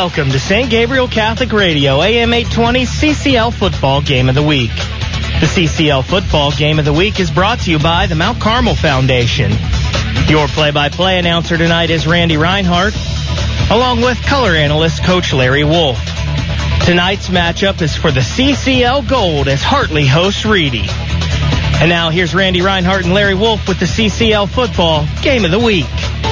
welcome to St. Gabriel Catholic Radio, AM 820 CCL Football Game of the Week. The CCL Football Game of the Week is brought to you by the Mount Carmel Foundation. Your play-by-play announcer tonight is Randy Reinhardt, along with color analyst Coach Larry Wolf. Tonight's matchup is for the CCL Gold as Hartley hosts Reedy. And now here's Randy Reinhardt and Larry Wolf with the CCL Football Game of the Week.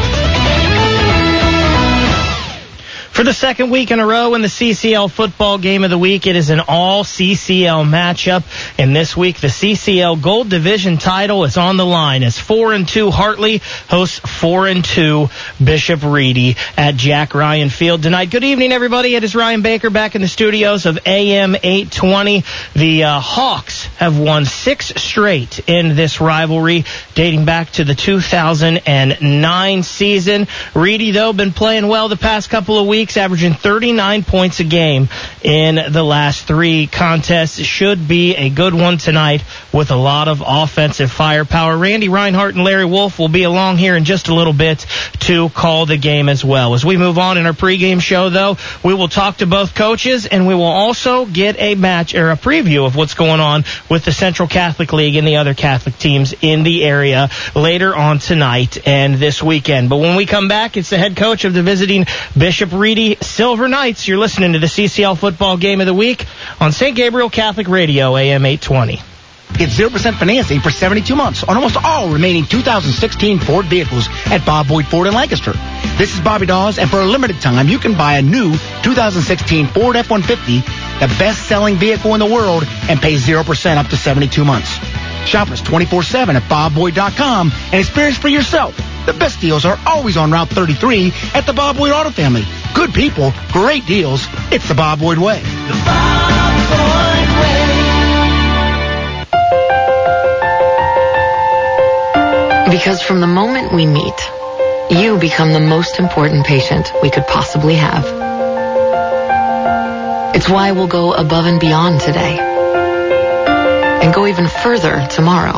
For the second week in a row in the CCL Football Game of the Week, it is an all-CCL matchup. And this week, the CCL Gold Division title is on the line as 4-2 Hartley hosts 4-2 Bishop Reedy at Jack Ryan Field tonight. Good evening, everybody. It is Ryan Baker back in the studios of AM 820. The Hawks have won 6 straight in this rivalry, dating back to the 2009 season. Reedy, though, been playing well the past couple of weeks, averaging 39 points a game in the last 3 contests. Should be a good one tonight with a lot of offensive firepower. Randy Reinhardt and Larry Wolf will be along here in just a little bit to call the game as well. As we move on in our pregame show, though, we will talk to both coaches, and we will also get a match or a preview of what's going on with the Central Catholic League and the other Catholic teams in the area later on tonight and this weekend. But when we come back, it's the head coach of the visiting Bishop Reedy Silver Knights. You're listening to the CCL Football Game of the Week on St. Gabriel Catholic Radio, AM 820. Get 0% financing for 72 months on almost all remaining 2016 Ford vehicles at Bob Boyd Ford in Lancaster. This is Bobby Dawes, and for a limited time, you can buy a new 2016 Ford F-150, the best-selling vehicle in the world, and pay 0% up to 72 months. Shop us 24/7 at bobboyd.com and experience for yourself. The best deals are always on Route 33 at the Bob Boyd Auto Family. Good people, great deals. It's the Bob Boyd way. The Bob Boyd way. Because from the moment we meet, you become the most important patient we could possibly have. It's why we'll go above and beyond today and go even further tomorrow.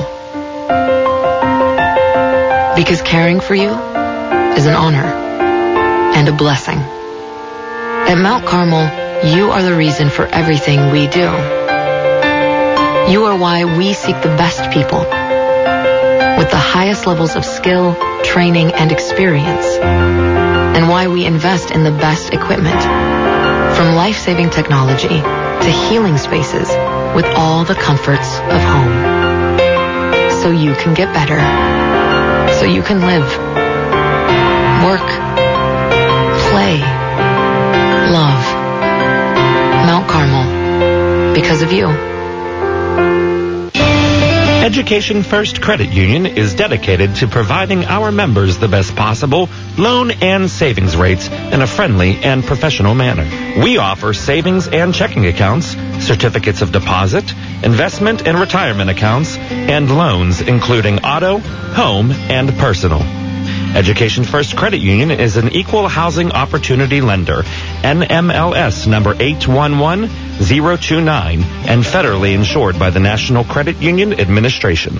Because caring for you is an honor and a blessing. At Mount Carmel, you are the reason for everything we do. You are why we seek the best people with the highest levels of skill, training, and experience, and why we invest in the best equipment, from life-saving technology to healing spaces with all the comforts of home. So you can get better. So you can live, work, play, love. Mount Carmel, because of you. Education First Credit Union is dedicated to providing our members the best possible loan and savings rates in a friendly and professional manner. We offer savings and checking accounts, certificates of deposit, investment and retirement accounts, and loans including auto, home, and personal. Education First Credit Union is an equal housing opportunity lender, NMLS number 811029, and federally insured by the National Credit Union Administration.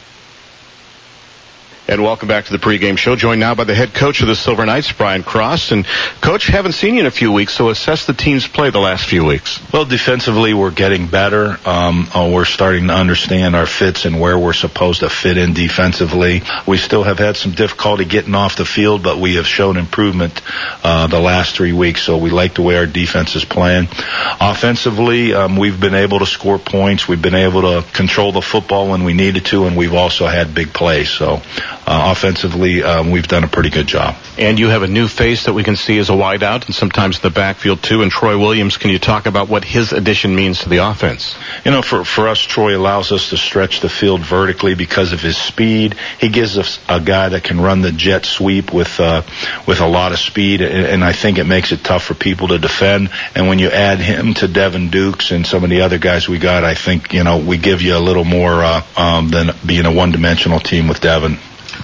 And welcome back to the pregame show, joined now by the head coach of the Silver Knights, Brian Cross. And, Coach, haven't seen you in a few weeks, so assess the team's play the last few weeks. Well, defensively, we're getting better. We're starting to understand our fits and where we're supposed to fit in defensively. We still have had some difficulty getting off the field, but we have shown improvement the last 3 weeks, so we like the way our defense is playing. Offensively, we've been able to score points. We've been able to control the football when we needed to, and we've also had big plays. So offensively, we've done a pretty good job. And you have a new face that we can see as a wideout and sometimes in the backfield, too. And Troy Williams, can you talk about what his addition means to the offense? You know, for us, Troy allows us to stretch the field vertically because of his speed. He gives us a guy that can run the jet sweep with a lot of speed, and I think it makes it tough for people to defend. And when you add him to Devin Dukes and some of the other guys we got, I think, you know, we give you a little more than being a one-dimensional team with Devin.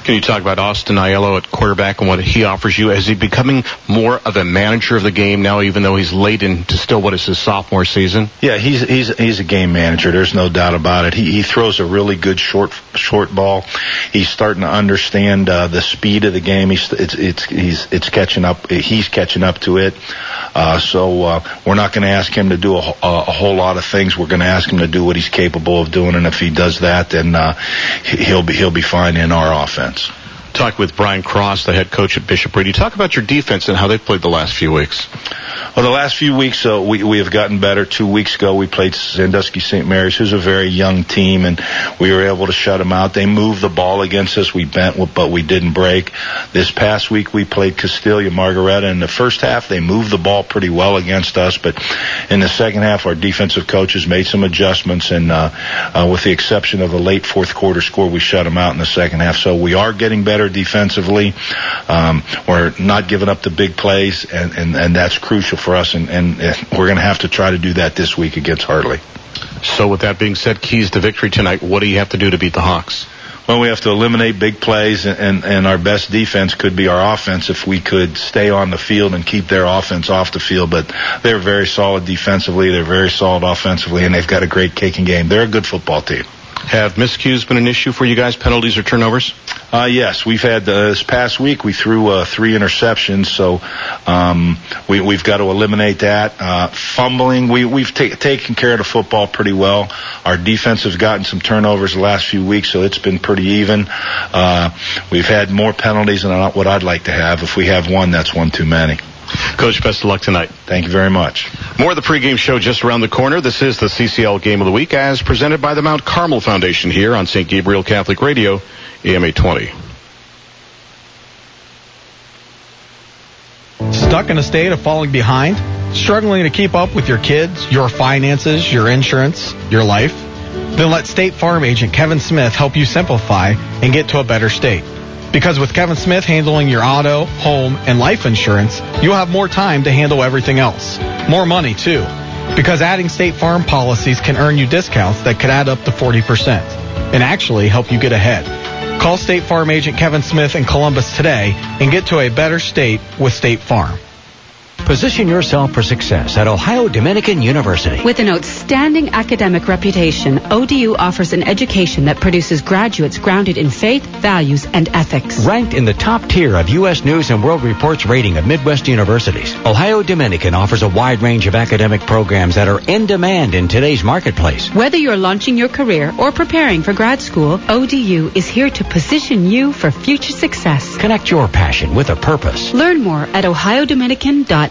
Can you talk about Austin Aiello at quarterback and what he offers you? Is he becoming more of a manager of the game now, even though he's late into still what is his sophomore season? Yeah, he's a game manager. There's no doubt about it. He throws a really good short ball. He's starting to understand the speed of the game. It's catching up. He's catching up to it. So we're not going to ask him to do a whole lot of things. We're going to ask him to do what he's capable of doing, and if he does that, then he'll be fine in our offense. Talk with Brian Cross, the head coach at Bishop Ready. Talk about your defense and how they played the last few weeks. Well, the last few weeks, we have gotten better. 2 weeks ago, we played Sandusky St. Mary's, who's a very young team, and we were able to shut them out. They moved the ball against us. We bent, but we didn't break. This past week, we played Castilia Margaretta. In the first half, they moved the ball pretty well against us, but in the second half, our defensive coaches made some adjustments, and with the exception of the late fourth quarter score, we shut them out in the second half. So we are getting better defensively. We're not giving up the big plays, and that's crucial for us, and we're going to have to try to do that this week against Hartley. So with that being said, keys to victory tonight, what do you have to do to beat the Hawks? Well, we have to eliminate big plays, and our best defense could be our offense if we could stay on the field and keep their offense off the field. But they're very solid defensively, they're very solid offensively, and they've got a great kicking game. They're a good football team. Have miscues been an issue for you guys, penalties or turnovers? Yes, we've had this past week we threw 3 interceptions, so we've got to eliminate that. Fumbling, we've taken care of the football pretty well. Our defense has gotten some turnovers the last few weeks, so it's been pretty even. We've had more penalties than what I'd like to have. If we have one, that's one too many. Coach, best of luck tonight. Thank you very much. More of the pregame show just around the corner. This is the CCL Game of the Week as presented by the Mount Carmel Foundation here on St. Gabriel Catholic Radio, AM 820. Stuck in a state of falling behind? Struggling to keep up with your kids, your finances, your insurance, your life? Then let State Farm agent Kevin Smith help you simplify and get to a better state. Because with Kevin Smith handling your auto, home, and life insurance, you'll have more time to handle everything else. More money, too. Because adding State Farm policies can earn you discounts that could add up to 40% and actually help you get ahead. Call State Farm agent Kevin Smith in Columbus today and get to a better state with State Farm. Position yourself for success at Ohio Dominican University. With an outstanding academic reputation, ODU offers an education that produces graduates grounded in faith, values, and ethics. Ranked in the top tier of U.S. News and World Report's rating of Midwest universities, Ohio Dominican offers a wide range of academic programs that are in demand in today's marketplace. Whether you're launching your career or preparing for grad school, ODU is here to position you for future success. Connect your passion with a purpose. Learn more at ohiodominican.edu.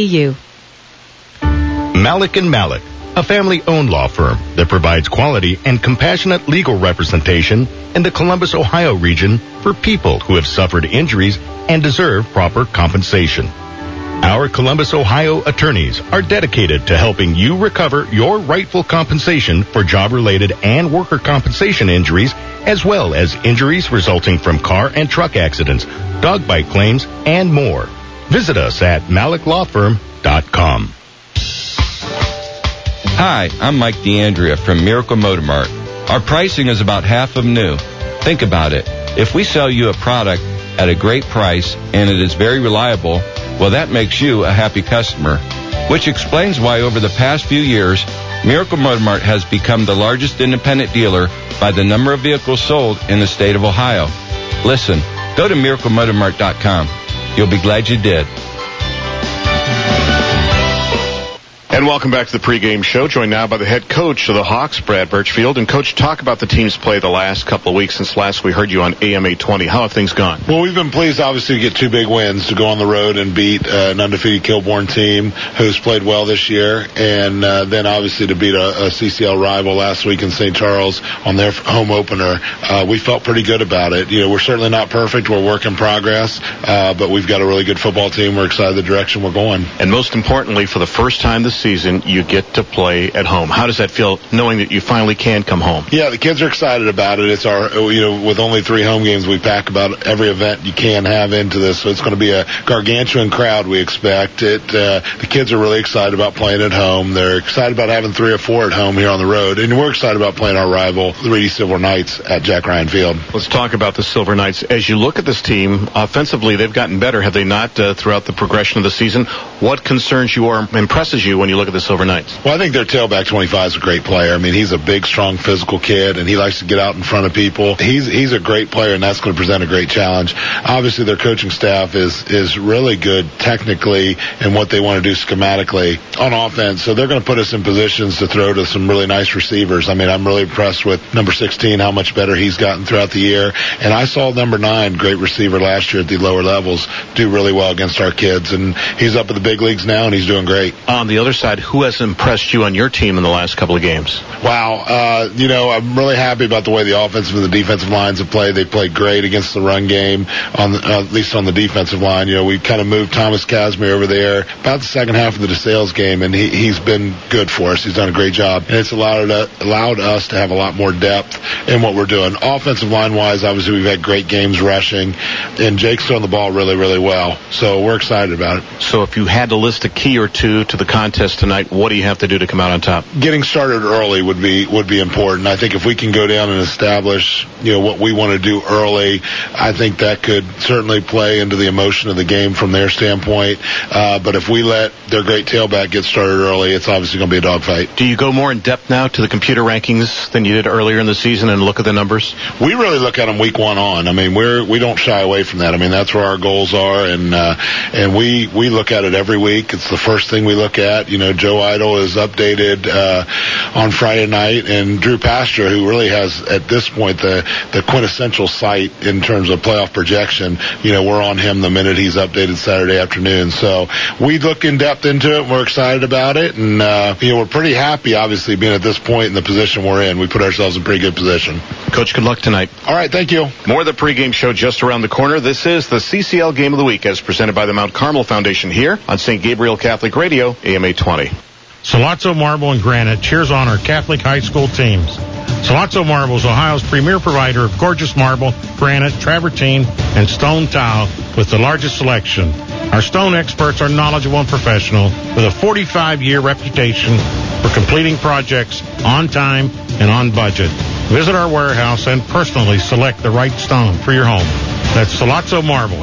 Malik & Malik, a family-owned law firm that provides quality and compassionate legal representation in the Columbus, Ohio region for people who have suffered injuries and deserve proper compensation. Our Columbus, Ohio attorneys are dedicated to helping you recover your rightful compensation for job-related and worker compensation injuries, as well as injuries resulting from car and truck accidents, dog bite claims, and more. Visit us at maliclawfirm.com. Hi, I'm Mike DeAndrea from Miracle Motor Mart. Our pricing is about half of new. Think about it. If we sell you a product at a great price and it is very reliable, well, that makes you a happy customer, which explains why over the past few years, Miracle Motor Mart has become the largest independent dealer by the number of vehicles sold in the state of Ohio. Listen, go to miraclemotormart.com. You'll be glad you did. And welcome back to the pregame show, joined now by the head coach of the Hawks, Brad Birchfield. And, Coach, talk about the team's play the last couple of weeks since last we heard you on AM 820. How have things gone? Well, we've been pleased, obviously, to get 2 big wins, to go on the road and beat an undefeated Kilbourne team who's played well this year, and then, obviously, to beat a CCL rival last week in St. Charles on their home opener. We felt pretty good about it. You know, we're certainly not perfect. We're work in progress, but we've got a really good football team. We're excited the direction we're going. And most importantly, for the first time this season, you get to play at home. How does that feel, knowing that you finally can come home? Yeah, the kids are excited about it. It's our, with only 3 home games, we pack about every event you can have into this. So it's going to be a gargantuan crowd, we expect. The kids are really excited about playing at home. They're excited about having 3 or 4 at home here on the road. And we're excited about playing our rival, the Reedy Silver Knights, at Jack Ryan Field. Let's talk about the Silver Knights. As you look at this team, offensively, they've gotten better, have they not, throughout the progression of the season? What concerns you or impresses you when you look at the Silver Knights? Well, I think their tailback 25 is a great player. I mean, he's a big, strong, physical kid, and he likes to get out in front of people. He's a great player, and that's going to present a great challenge. Obviously, their coaching staff is really good technically in what they want to do schematically on offense, so they're going to put us in positions to throw to some really nice receivers. I mean, I'm really impressed with number 16, how much better he's gotten throughout the year, and I saw number 9, great receiver last year at the lower levels, do really well against our kids, and he's up at the big leagues now, and he's doing great. On the other side, who has impressed you on your team in the last couple of games? Wow, I'm really happy about the way the offensive and the defensive lines have played. They played great against the run game, at least on the defensive line. We kind of moved Thomas Casimir over there about the second half of the DeSales game, and he's been good for us. He's done a great job, and it's allowed us to have a lot more depth in what we're doing. Offensive line-wise, obviously, we've had great games rushing, and Jake's throwing the ball really, really well, so we're excited about it. So if you had to list a key or two to the contest tonight, what do you have to do to come out on top? Getting started early would be important. I think if we can go down and establish, what we want to do early, I think that could certainly play into the emotion of the game from their standpoint. But if we let their great tailback get started early, it's obviously going to be a dogfight. Do you go more in depth now to the computer rankings than you did earlier in the season and look at the numbers? We really look at them week 1 on. I mean, we don't shy away from that. I mean, that's where our goals are, and we look at it every week. It's the first thing we look at. Joe Idle is updated on Friday night, and Drew Pastor, who really has at this point the quintessential site in terms of playoff projection, we're on him the minute he's updated Saturday afternoon. So we look in depth into it, and we're excited about it, and we're pretty happy, obviously, being at this point in the position we're in. We put ourselves in pretty good position. Coach, good luck tonight. All right, thank you. More of the pregame show just around the corner. This is the CCL Game of the Week as presented by the Mount Carmel Foundation here on St. Gabriel Catholic Radio, AM 820. Sollozzo Marble and Granite cheers on our Catholic high school teams. Sollozzo Marble is Ohio's premier provider of gorgeous marble, granite, travertine, and stone tile with the largest selection. Our stone experts are knowledgeable and professional with a 45-year reputation for completing projects on time and on budget. Visit our warehouse and personally select the right stone for your home. That's Sollozzo Marble,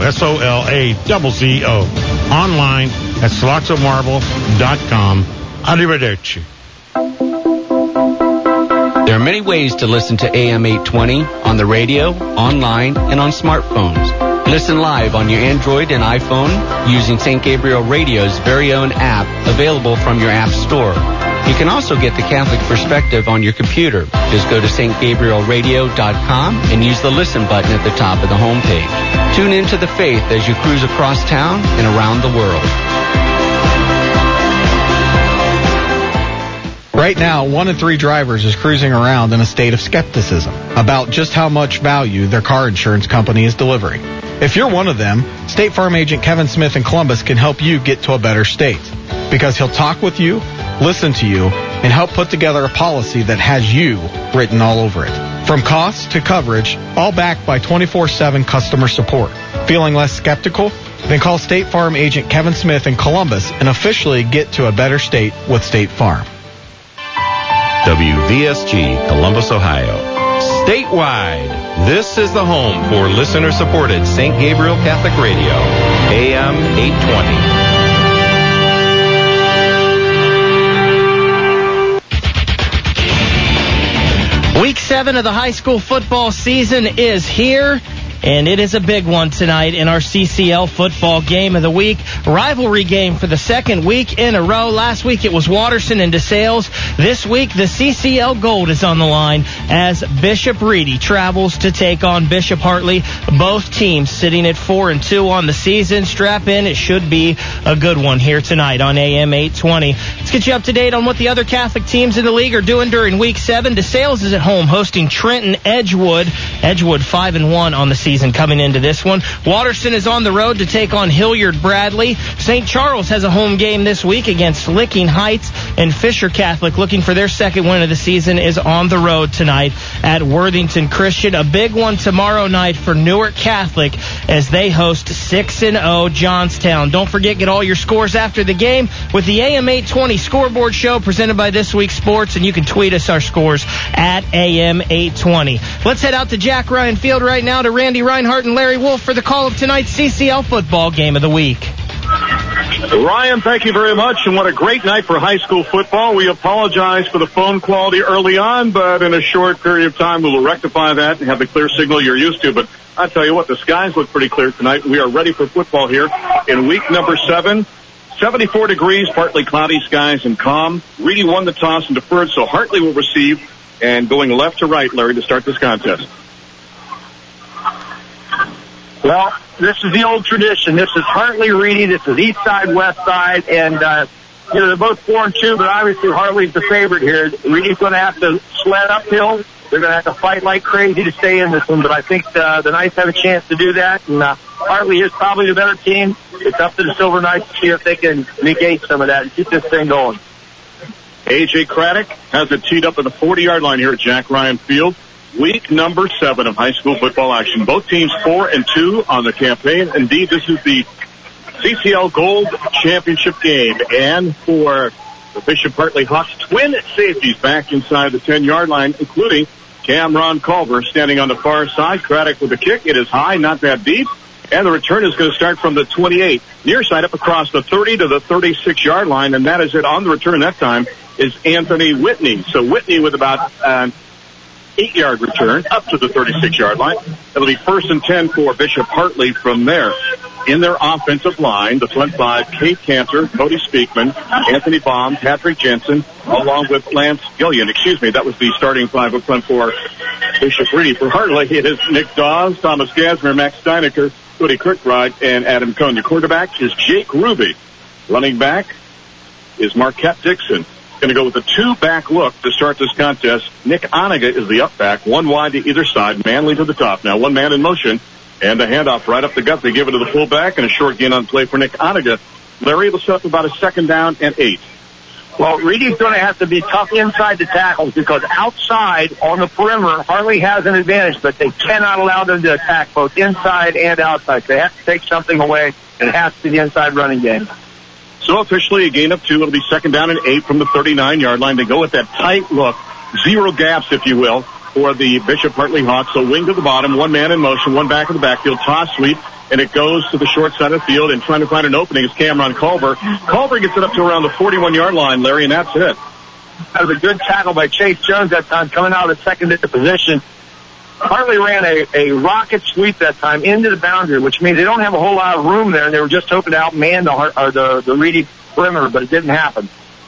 SOLAZZO. Online at SollozzoMarble.com. Arrivederci. There are many ways to listen to AM 820 on the radio, online, and on smartphones. Listen live on your Android and iPhone using St. Gabriel Radio's very own app available from your app store. You can also get the Catholic perspective on your computer. Just go to stgabrielradio.com and use the listen button at the top of the homepage. Tune into the faith as you cruise across town and around the world. Right now, 1 in 3 drivers is cruising around in a state of skepticism about just how much value their car insurance company is delivering. If you're one of them, State Farm agent Kevin Smith in Columbus can help you get to a better state because he'll talk with you, listen to you, and help put together a policy that has you written all over it. From costs to coverage, all backed by 24/7 customer support. Feeling less skeptical? Then call State Farm agent Kevin Smith in Columbus and officially get to a better state with State Farm. WVSG, Columbus, Ohio. Statewide, this is the home for listener-supported St. Gabriel Catholic Radio, AM 820. Week 7 of the high school football season is here. And it is a big one tonight in our CCL football game of the week. Rivalry game for the second week in a row. Last week it was Watterson and DeSales. This week the CCL Gold is on the line as Bishop Reedy travels to take on Bishop Hartley. Both teams sitting at 4-2 on the season. Strap in. It should be a good one here tonight on AM 820. It's get you up to date on what the other Catholic teams in the league are doing during Week 7. DeSales is at home hosting Trenton Edgewood. Edgewood 5-1 on the season coming into this one. Waterston is on the road to take on Hilliard Bradley. St. Charles has a home game this week against Licking Heights, and Fisher Catholic, looking for their second win of the season, is on the road tonight at Worthington Christian. A big one tomorrow night for Newark Catholic as they host 6-0 Johnstown. Don't forget, get all your scores after the game with the AM 820 Scoreboard Show presented by This Week Sports, and you can tweet us our scores at AM 820. Let's head out to Jack Ryan Field right now to Randy Reinhardt and Larry Wolf for the call of tonight's CCL football game of the week. Ryan, thank you very much, and what a great night for high school football. We apologize for the phone quality early on, but in a short period of time we will rectify that and have the clear signal you're used to. But I tell you what, the skies look pretty clear tonight. We are ready for football here in week number 7. 74 degrees, partly cloudy skies and calm. Reedy won the toss and deferred, so Hartley will receive, and going left to right, Larry, to start this contest. Well, this is the old tradition. This is Hartley Reedy. This is east side, west side, and they're both 4-2, but obviously Hartley's the favorite here. Reedy's going to have to sled uphill. They're going to have to fight like crazy to stay in this one, but I think the Knights have a chance to do that, and Hartley is probably the better team. It's up to the Silver Knights to see if they can negate some of that and keep this thing going. A.J. Craddock has it teed up at the 40-yard line here at Jack Ryan Field. Week number 7 of high school football action. Both teams 4-2 on the campaign. Indeed, this is the CCL Gold Championship game. And for the Bishop Hartley Hawks, twin safeties back inside the 10-yard line, including Cameron Culver standing on the far side. Craddock with the kick. It is high, not that deep. And the return is going to start from the 28. Near side up across the 30 to the 36-yard line. And that is it on the return that time is Anthony Whitney. So Whitney with about 8-yard return up to the 36-yard line. It'll be 1st and 10 for Bishop Hartley from there. In their offensive line, the front 5, Kate Cantor, Cody Speakman, Anthony Baum, Patrick Jensen, along with Lance Gillian. That was the starting 5 up front for Bishop Reedy. For Hartley, it is Nick Dawes, Thomas Gasmer, Max Steinecker, Cody Kirkbride, and Adam Cohn. The quarterback is Jake Ruby. Running back is Marquette Dixon. Going to go with a 2-back look to start this contest. Nick Oniga is the up back, 1 wide to either side, Manley to the top. Now 1 man in motion, and a handoff right up the gut. They give it to the fullback, and a short gain on play for Nick Oniga. Larry, will set up about a 2nd down and 8. Well, Reedy's going to have to be tough inside the tackles because outside on the perimeter, Hartley has an advantage, but they cannot allow them to attack both inside and outside. They have to take something away, and it has to be the inside running game. So officially a gain of 2. It'll be 2nd down and 8 from the 39-yard line. They go with that tight look, 0 gaps, if you will, for the Bishop Hartley Hawks. So wing to the bottom, 1 man in motion, 1 back in the backfield, toss sweep, and it goes to the short side of the field, and trying to find an opening is Cameron Culver. Culver gets it up to around the 41-yard line, Larry, and that's it. That was a good tackle by Chase Jones that time, coming out of the second position. Hartley ran a rocket sweep that time into the boundary, which means they don't have a whole lot of room there, and they were just hoping to outman the Reedy perimeter, but it didn't happen.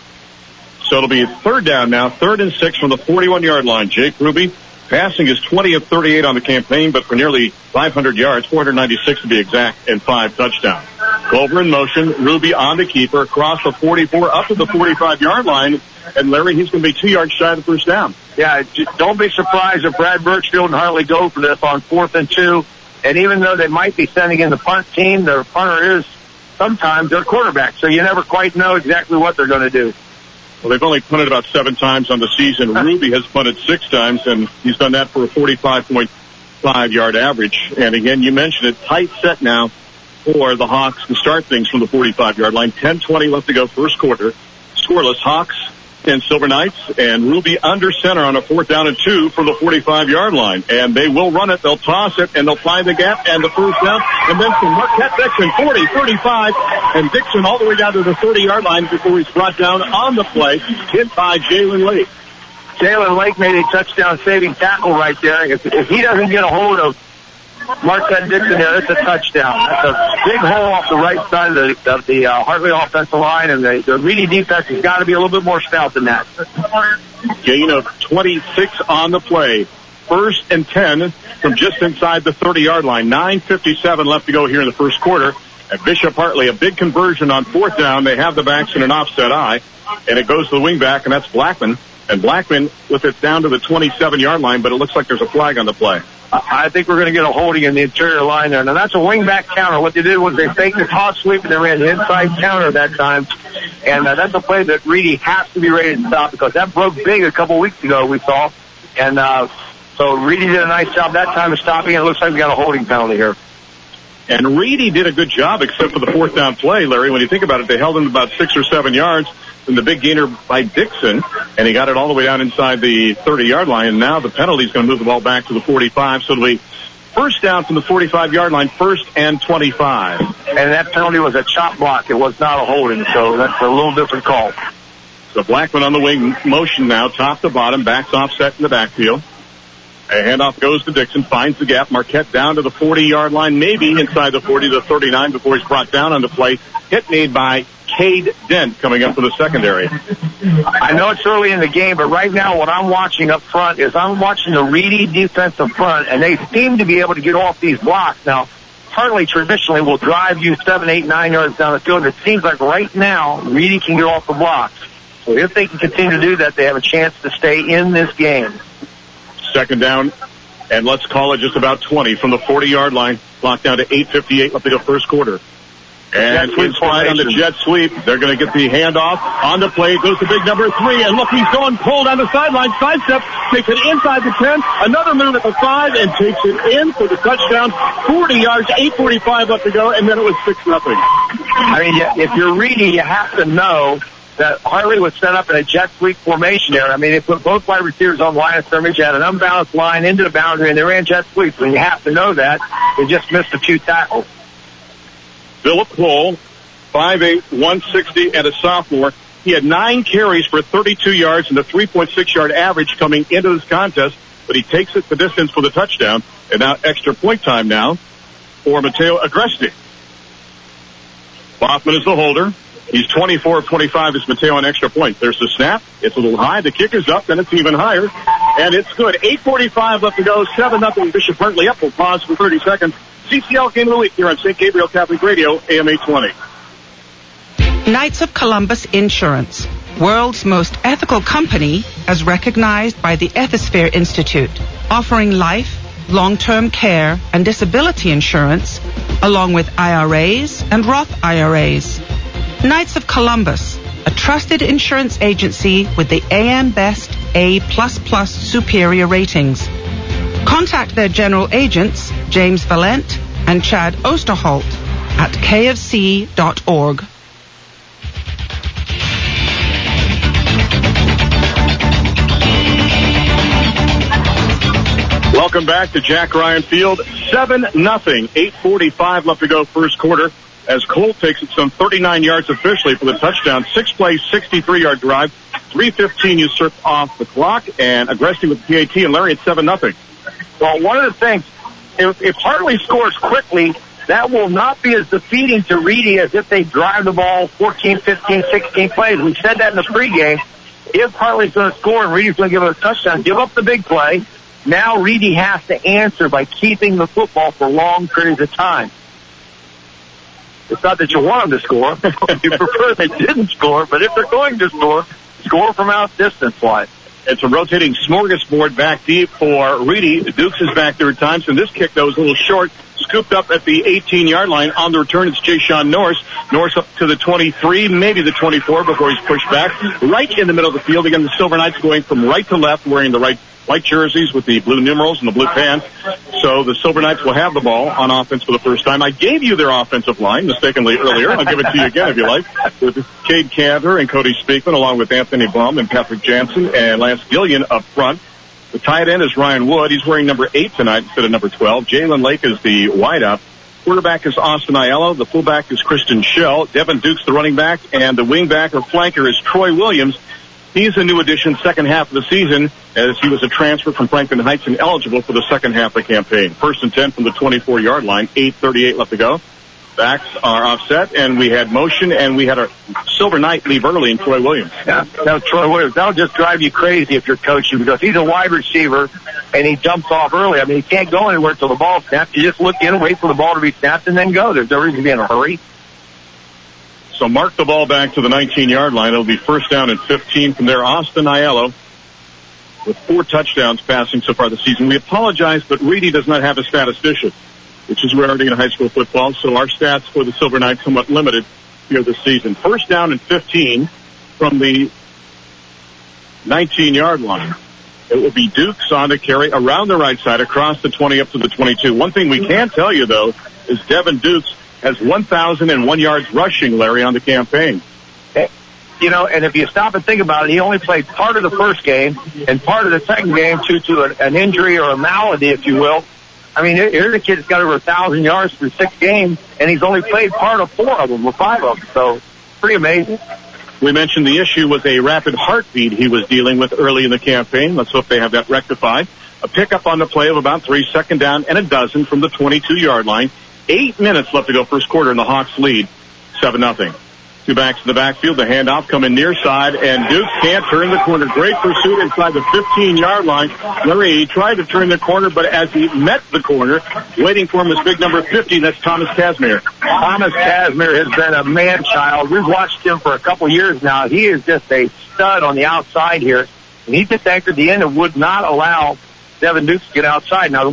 So it'll be 3rd down now, 3rd and 6 from the 41-yard line. Jake Ruby passing is 20 of 38 on the campaign, but for nearly 500 yards, 496 to be exact, and 5 touchdowns. Culver in motion, Ruby on the keeper, across the 44, up to the 45-yard line, and Larry, he's going to be 2 yards shy of the 1st down. Yeah, don't be surprised if Brad Birchfield and Hartley go for this on 4th and 2. And even though they might be sending in the punt team, their punter is sometimes their quarterback. So you never quite know exactly what they're going to do. Well, they've only punted about 7 times on the season. Ruby has punted 6 times, and he's done that for a 45.5-yard average. And again, you mentioned it, tight set now for the Hawks to start things from the 45-yard line. 10:20 left to go, first quarter. Scoreless, Hawks and Silver Knights, and Ruby under center on a 4th down and 2 from the 45-yard line. And they will run it, they'll toss it, and they'll find the gap, and the 1st down. And then from Marquette Dixon, 40, 35, and Dixon all the way down to the 30-yard line before he's brought down on the play, hit by Jalen Lake. Jalen Lake made a touchdown-saving tackle right there. If he doesn't get a hold of Marquette Dixon there, that's a touchdown. That's a big hole off the right side of the Hartley offensive line, and the Reedy defense has got to be a little bit more stout than that. Gain of 26 on the play. 1st and 10 from just inside the 30-yard line. 9:57 left to go here in the first quarter. And Bishop Hartley, a big conversion on fourth down. They have the backs in an offset eye, and it goes to the wingback, and that's Blackman. And Blackman with it down to the 27-yard line, but it looks like there's a flag on the play. I think we're going to get a holding in the interior line there. Now, that's a wingback counter. What they did was they faked the toss sweep, and they ran the inside counter that time. And that's a play that Reedy has to be ready to stop because that broke big a couple weeks ago, we saw. And so Reedy did a nice job that time of stopping, and it looks like we got a holding penalty here. And Reedy did a good job except for the fourth down play, Larry. When you think about it, they held him about 6 or 7 yards from the big gainer by Dixon, and he got it all the way down inside the 30-yard line. And now the penalty is going to move the ball back to the 45. So it'll be first down from the 45-yard line, 1st and 25. And that penalty was a chop block. It was not a holding, so that's a little different call. So Blackman on the wing motion now, top to bottom, backs offset in the backfield. A handoff goes to Dixon, finds the gap. Marquette down to the 40-yard line, maybe inside the 40 to the 39 before he's brought down on the play. Hit made by Cade Dent coming up for the secondary. I know it's early in the game, but right now what I'm watching up front is I'm watching the Reedy defensive front, and they seem to be able to get off these blocks. Now, Hartley traditionally will drive you 7, 8, 9 yards down the field. It seems like right now Reedy can get off the blocks. So if they can continue to do that, they have a chance to stay in this game. Second down, and let's call it just about 20 from the 40-yard line. Clock down to 8:58 left to go first quarter. And inside on the jet sweep, they're going to get the handoff on the play. It goes to big number 3, and look, he's going pulled on the sideline. Sidestep, takes it inside the 10, another move at the 5, and takes it in for the touchdown. 40 yards, 8:45 left to go, and then it was 6-0. I mean, if you're Reedy, you have to know that Hartley was set up in a jet sweep formation there. I mean, they put both wide receivers on line of scrimmage, had an unbalanced line into the boundary, and they ran jet sweeps. And you have to know that. They just missed a few tackles. Philip Cole, 5'8", 160, and a sophomore. He had 9 carries for 32 yards and a 3.6-yard average coming into this contest, but he takes it the distance for the touchdown. And now extra point time now for Mateo Agresti. Hoffman is the holder. He's 24 of 25 as Mateo on extra point. There's the snap. It's a little high. The kick is up, and it's even higher. And it's good. 8:45 left to go. 7-0 Bishop Hartley up. We'll pause for 30 seconds. CCL Game of the Week here on St. Gabriel Catholic Radio, AM 820. Knights of Columbus Insurance, world's most ethical company as recognized by the Ethisphere Institute, offering life, long-term care, and disability insurance, along with IRAs and Roth IRAs. Knights of Columbus, a trusted insurance agency with the AM Best A++ superior ratings. Contact their general agents, James Valent and Chad Osterholt, at kfc.org. Welcome back to Jack Ryan Field. 7-0, 8:45 left to go first quarter. As Cole takes it some 39 yards officially for the touchdown. 6-play, 63-yard drive. 3:15 usurped off the clock, and Agresti with the PAT, and Larry at 7-0. Well, one of the things, if Hartley scores quickly, that will not be as defeating to Reedy as if they drive the ball 14, 15, 16 plays. We said that in the pregame. If Hartley's going to score and Reedy's going to give it a touchdown, give up the big play. Now Reedy has to answer by keeping the football for long periods of time. It's not that you want them to score. You prefer they didn't score, but if they're going to score from out distance-wise. It's a rotating smorgasbord back deep for Reedy. Dukes is back there at times, and this kick, though, is a little short. Scooped up at the 18-yard line. On the return, it's Jayshawn Norris. Norris up to the 23, maybe the 24 before he's pushed back. Right in the middle of the field. Again, the Silver Knights going from right to left, wearing the white jerseys with the blue numerals and the blue pants. So the Silver Knights will have the ball on offense for the first time. I gave you their offensive line mistakenly earlier. I'll give it to you again if you like. With Cade Cantor and Cody Speakman, along with Anthony Blum and Patrick Jansen and Lance Gillian up front. The tight end is Ryan Wood. He's wearing number 8 tonight instead of number 12. Jalen Lake is the wideout. Quarterback is Austin Aiello. The fullback is Kristen Schell. Devin Dukes, the running back. And the wingback or flanker is Troy Williams. He's a new addition second half of the season as he was a transfer from Franklin Heights and eligible for the second half of the campaign. 1st and 10 from the 24-yard line. 8:38 left to go. Backs are offset, and we had motion, and we had a Silver Knight leave early in Troy Williams. Yeah, now Troy Williams, that'll just drive you crazy if you're coaching because he's a wide receiver, and he jumps off early. I mean, he can't go anywhere until the ball snaps. You just look in, wait for the ball to be snapped, and then go. There's no reason to be in a hurry. So mark the ball back to the 19-yard line. It'll be first down and 15 from there. Austin Aiello with 4 touchdowns passing so far this season. We apologize, but Reedy does not have a statistician, which is rarity in high school football, so our stats for the Silver Knights somewhat limited here this season. First down and 15 from the 19-yard line. It will be Dukes on to carry around the right side, across the 20 up to the 22. One thing we can tell you, though, is Devin Dukes has 1,001 yards rushing, Larry, on the campaign. You know, and if you stop and think about it, he only played part of the first game and part of the second game due to an injury or a malady, if you will. I mean, here's a kid that's got over 1,000 yards through 6 games, and he's only played part of 4 of them or 5 of them. So, pretty amazing. We mentioned the issue was a rapid heartbeat he was dealing with early in the campaign. Let's hope they have that rectified. A pickup on the play of about 3, second down and a dozen from the 22-yard line. 8 minutes left to go first quarter, and the Hawks lead 7-0. 2 backs in the backfield. The handoff coming near side, and Dukes can't turn the corner. Great pursuit inside the 15-yard line. Larry, he tried to turn the corner, but as he met the corner, waiting for him is big number 50. That's Thomas Casimir. Thomas Casimir has been a man-child. We've watched him for a couple years now. He is just a stud on the outside here. And he just anchored the end and would not allow Devin Dukes to get outside. Now,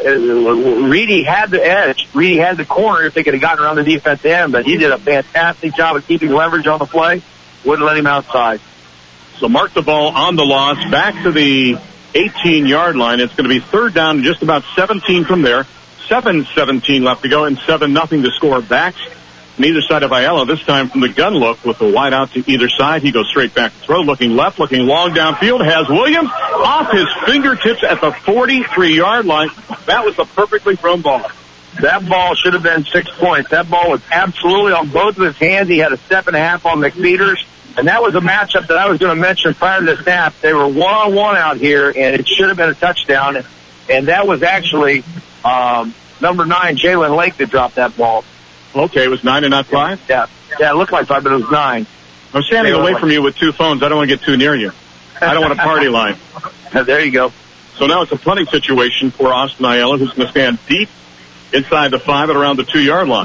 Reedy had the edge. Reedy had the corner if they could have gotten around the defensive end, but he did a fantastic job of keeping leverage on the play. Wouldn't let him outside. So mark the ball on the loss. Back to the 18-yard line. It's going to be third down and just about 17 from there. 7:17 left to go and 7-0 to score. Backs on either side of Aiello, this time from the gun look with the wide out to either side. He goes straight back to throw, looking left, looking long downfield, has Williams off his fingertips at the 43-yard line. That was a perfectly thrown ball. That ball should have been 6 points. That ball was absolutely on both of his hands. He had a 1.5 on McPeters, and that was a matchup that I was going to mention prior to the snap. They were one-on-one out here, and it should have been a touchdown, and that was actually number 9, Jalen Lake, that dropped that ball. Okay, it was 9 and not 5? Yeah, it looked like 5, but it was 9. I'm standing away from you with 2 phones. I don't want to get too near you. I don't want a party line. There you go. So now it's a punting situation for Austin Aiello, who's going to stand deep inside the 5 at around the 2-yard line.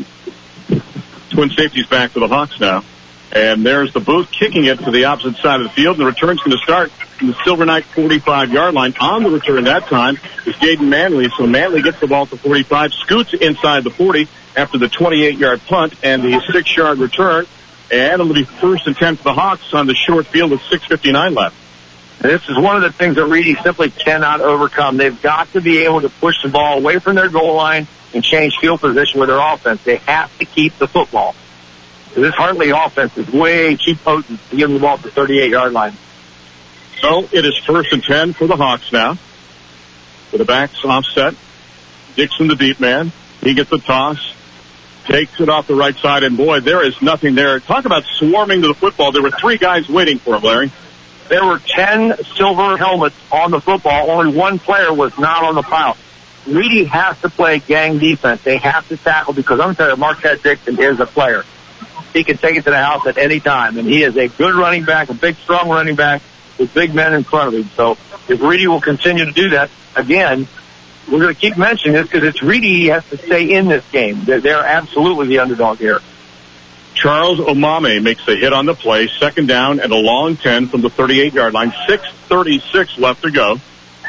Twin safeties back for the Hawks now. And there's the Booth kicking it to the opposite side of the field. And the return's going to start from the Silver Knight 45-yard line. On the return that time is Jaden Manley. So Manley gets the ball to 45, scoots inside the 40 after the 28-yard punt and the 6-yard return. And it'll be first and 10 for the Hawks on the short field with 6:59 left. And this is one of the things that Reedy simply cannot overcome. They've got to be able to push the ball away from their goal line and change field position with their offense. They have to keep the football. So this Hartley offense is way too potent to give them the ball at the 38-yard line. So it is first and 10 for the Hawks now. With the backs offset. Dixon, the deep man. He gets the toss. Takes it off the right side, and boy, there is nothing there. Talk about swarming to the football. There were 3 guys waiting for him, Larry. There were 10 silver helmets on the football. Only 1 player was not on the pile. Reedy has to play gang defense. They have to tackle because I'm telling you, Marquette Dixon is a player. He can take it to the house at any time, and he is a good running back, a big, strong running back with big men in front of him. So if Reedy will continue to do that, again, we're going to keep mentioning this because it's Reedy has to stay in this game. They're absolutely the underdog here. Charles Omame makes a hit on the play. Second down and a long 10 from the 38-yard line. 6:36 left to go.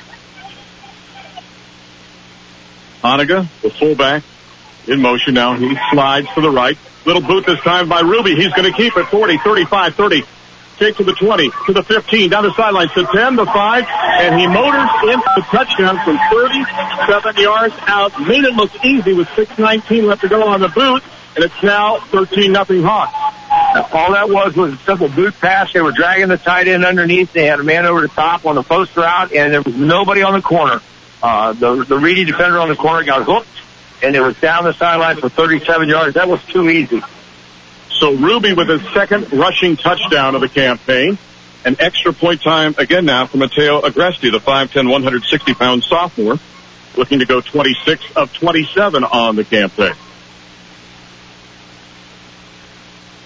Honiga, the fullback, in motion now. He slides to the right. Little boot this time by Ruby. He's going to keep it. 40, 35, 30. Take to the 20, to the 15, down the sideline, to 10, the 5, and he motors into the touchdown from 37 yards out. Made it look easy with 6:19 left to go on the boot, and it's now 13-0 Hawks. All that was a simple boot pass. They were dragging the tight end underneath. They had a man over the top on the post route, and there was nobody on the corner. The Reedy defender on the corner got hooked, and it was down the sideline for 37 yards. That was too easy. So Ruby with his second rushing touchdown of the campaign. An extra point time again now for Matteo Agresti, the 5'10", 160-pound sophomore, looking to go 26 of 27 on the campaign.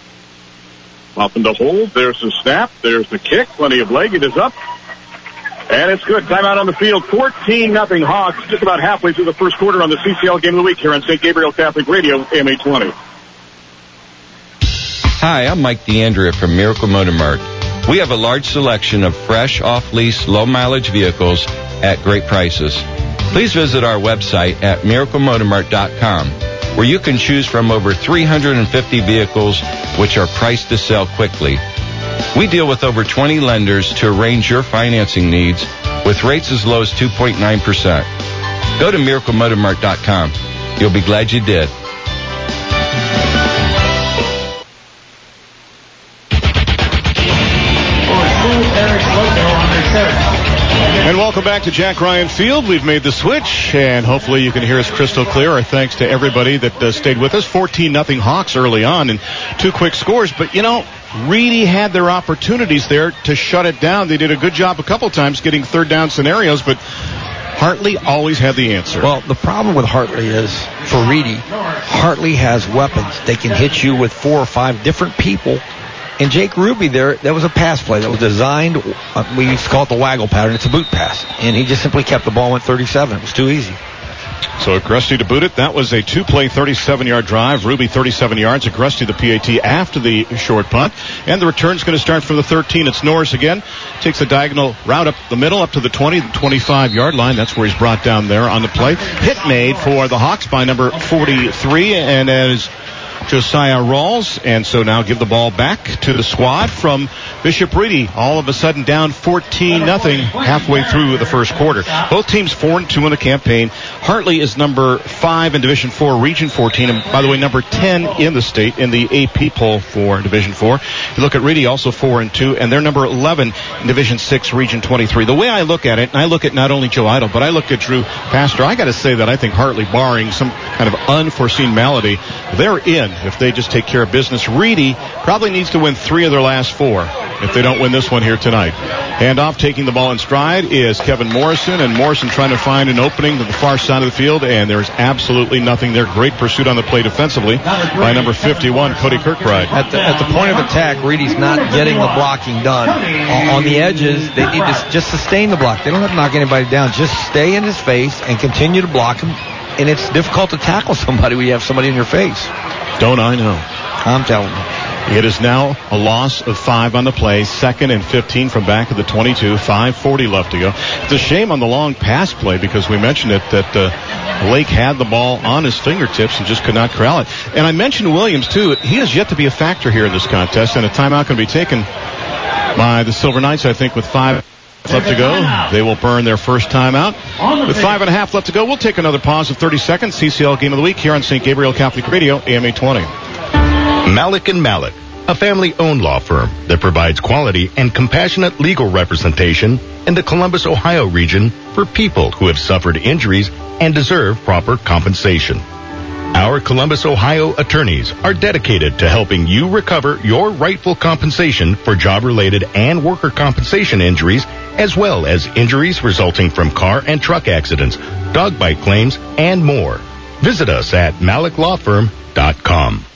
Off in the hole. There's the snap. There's the kick. Plenty of leg. It is up. And it's good. Timeout on the field. 14-0 Hawks. Just about halfway through the first quarter on the CCL Game of the Week here on St. Gabriel Catholic Radio, AM 820. Hi, I'm Mike DeAndrea from Miracle Motor Mart. We have a large selection of fresh, off-lease, low-mileage vehicles at great prices. Please visit our website at miraclemotormart.com, where you can choose from over 350 vehicles which are priced to sell quickly. We deal with over 20 lenders to arrange your financing needs with rates as low as 2.9%. Go to miraclemotormart.com. You'll be glad you did. And welcome back to Jack Ryan Field. We've made the switch, and hopefully you can hear us crystal clear. Our thanks to everybody that stayed with us. 14-0 Hawks early on, and 2 quick scores. But, Reedy had their opportunities there to shut it down. They did a good job a couple times getting third down scenarios, but Hartley always had the answer. Well, the problem with Hartley is, for Reedy, Hartley has weapons. They can hit you with 4 or 5 different people. And Jake Ruby there, that was a pass play that was designed, we used to call it the waggle pattern. It's a boot pass. And he just simply kept the ball, went 37. It was too easy. So Agresti to boot it. That was a 2-play, 37-yard drive. Ruby 37 yards. Agresti the PAT after the short punt. And the return's going to start from the 13. It's Norris again. Takes a diagonal route up the middle, up to the 20, the 25-yard line. That's where he's brought down there on the play. Hit made for the Hawks by number 43. And as Josiah Rawls, and so now give the ball back to the squad from Bishop Reedy. All of a sudden down 14-0 halfway through the first quarter. Both teams 4-2 in the campaign. Hartley is number 5 in Division 4, Region 14, and by the way, number 10 in the state in the AP poll for Division 4. You look at Reedy, also 4-2, and they're number 11 in Division 6, Region 23. The way I look at it, and I look at not only Joe Idle, but I look at Drew Pastor, I got to say that I think Hartley, barring some kind of unforeseen malady, they're in if they just take care of business. Reedy probably needs to win 3 of their last 4 if they don't win this one here tonight. Handoff, taking the ball in stride, is Kevin Morrison, and Morrison trying to find an opening to the far side of the field, and there's absolutely nothing there. Great pursuit on the play defensively by number 51, Cody Kirkbride. At the point of attack, Reedy's not getting the blocking done. On the edges, they need to just sustain the block. They don't have to knock anybody down. Just stay in his face and continue to block him. And it's difficult to tackle somebody when you have somebody in your face. Don't I know? I'm telling you. It is now a loss of 5 on the play. 2nd and 15 from back of the 22. 5:40 left to go. It's a shame on the long pass play because we mentioned it that Lake had the ball on his fingertips and just could not corral it. And I mentioned Williams, too. He has yet to be a factor here in this contest, and a timeout can be taken by the Silver Knights, I think, with 5 left to go. They will burn their first timeout. With 5.5 left to go, we'll take another pause of 30 seconds. CCL Game of the Week here on St. Gabriel Catholic Radio, AM 820. Malik & Malik, a family-owned law firm that provides quality and compassionate legal representation in the Columbus, Ohio region for people who have suffered injuries and deserve proper compensation. Our Columbus, Ohio attorneys are dedicated to helping you recover your rightful compensation for job-related and worker compensation injuries, as well as injuries resulting from car and truck accidents, dog bite claims, and more. Visit us at maliclawfirm.com.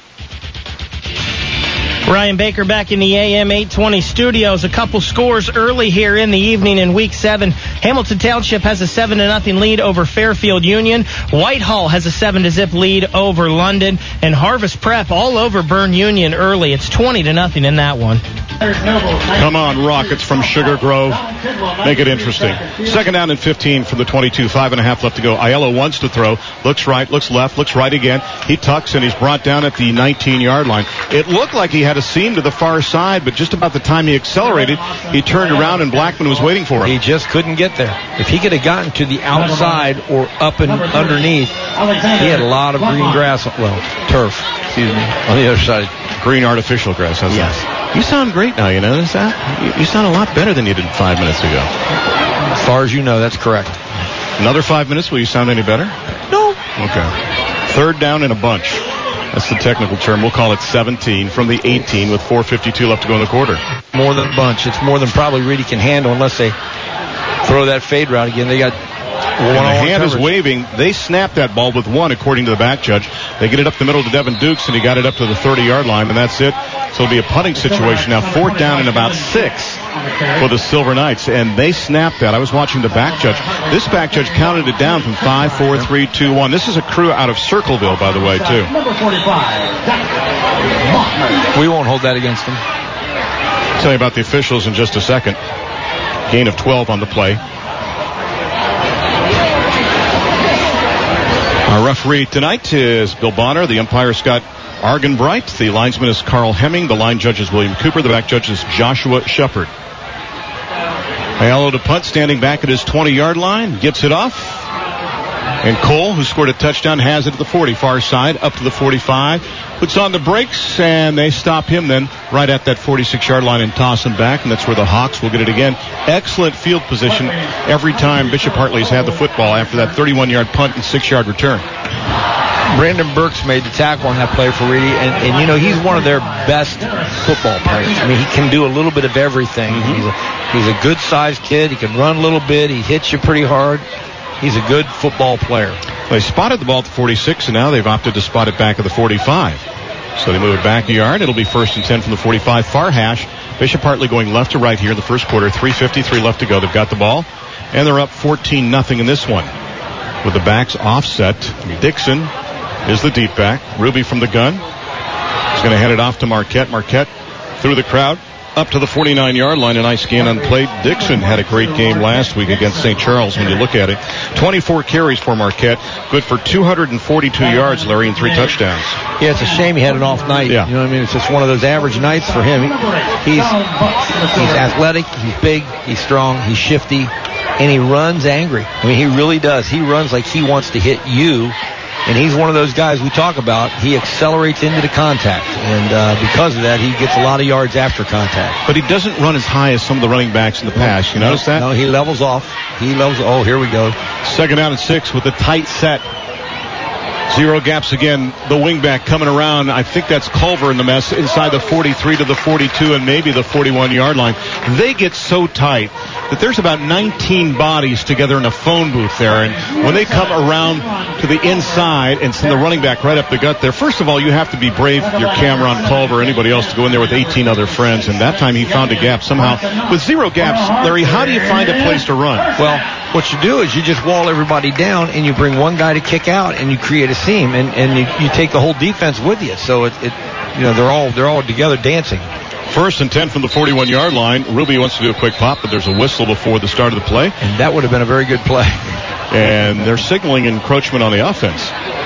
Ryan Baker back in the AM 820 studios. A couple scores early here in the evening in Week 7. Hamilton Township has a 7-0 lead over Fairfield Union. Whitehall has a 7-0 lead over London. And Harvest Prep all over Bern Union early. It's 20-0 in that one. Come on, Rockets from Sugar Grove. Make it interesting. 2nd down and 15 from the 22. 5.5 left to go. Aiello wants to throw. Looks right, looks left, looks right again. He tucks and he's brought down at the 19-yard line. It looked like he had a seam to the far side, but just about the time he accelerated, he turned around and Blackman was waiting for him. He just couldn't get there. If he could have gotten to the outside or up and underneath, he had a lot of green grass, turf, on the other side. Green artificial grass, yes. You sound great now, you notice that? You sound a lot better than you did 5 minutes ago. As far as you know, that's correct. Another 5 minutes, will you sound any better? No. Okay. 3rd down and a bunch. That's the technical term. We'll call it 17 from the 18 with 4:52 left to go in the quarter. More than a bunch. It's more than probably Reedy can handle unless they throw that fade route again. They got one. The hand is waving. They snapped that ball with 1, according to the back judge. They get it up the middle to Devin Dukes, and he got it up to the 30-yard line, and that's it. So it'll be a punting situation now. 4th down and about 6 for the Silver Knights, and they snapped that. I was watching the back judge. This back judge counted it down from 5, 4, 3, 2, 1. This is a crew out of Circleville, by the way, too. Number 45. We won't hold that against them. I'll tell you about the officials in just a second. Gain of 12 on the play. Our referee tonight is Bill Bonner. The umpire, Scott Argenbright. The linesman is Carl Hemming. The line judge is William Cooper. The back judge is Joshua Shepard. Ayala to punt, standing back at his 20-yard line. Gets it off. And Cole, who scored a touchdown, has it at the 40, far side, up to the 45. Puts on the brakes, and they stop him then right at that 46-yard line and toss him back, and that's where the Hawks will get it again. Excellent field position every time Bishop Hartley's had the football after that 31-yard punt and 6-yard return. Brandon Burks made the tackle on that play for Reedy, and you know, he's one of their best football players. I mean, he can do a little bit of everything. He's a good-sized kid. He can run a little bit. He hits you pretty hard. He's a good football player. They spotted the ball at the 46, and now they've opted to spot it back at the 45. So they move it back a yard. It'll be 1st and 10 from the 45. Far hash. Bishop Hartley going left to right here in the first quarter. 3:53 left to go. They've got the ball, and they're up 14-0 in this one. With the backs offset, Dixon is the deep back. Ruby from the gun. He's going to hand it off to Marquette. Marquette through the crowd up to the 49-yard line. A nice scan unplayed. Dixon had a great game last week against St. Charles when you look at it. 24 carries for Marquette. Good for 242 yards, Larry, and 3 touchdowns. Yeah, it's a shame he had an off night. Yeah. You know what I mean? It's just one of those average nights for him. He's athletic, he's big, he's strong, he's shifty, and he runs angry. I mean, he really does. He runs like he wants to hit you. And he's one of those guys we talk about. He accelerates into the contact. And because of that, he gets a lot of yards after contact. But he doesn't run as high as some of the running backs in the past. You notice that? No, he levels off. Oh, here we go. 2nd down and 6 with a tight set. 0 gaps again. The wingback coming around. I think that's Culver in the mess inside the 43 to the 42 and maybe the 41-yard line. They get so tight that there's about 19 bodies together in a phone booth there. And when they come around to the inside and send the running back right up the gut there, first of all, you have to be brave, your Cameron Culver or anybody else, to go in there with 18 other friends. And that time he found a gap somehow. With 0 gaps, Larry, how do you find a place to run? Well, what you do is you just wall everybody down and you bring one guy to kick out and you create a seam and you take the whole defense with you. So they're all together dancing. 1st and 10 from the 41-yard line. Ruby wants to do a quick pop, but there's a whistle before the start of the play. And that would have been a very good play. And they're signaling encroachment on the offense.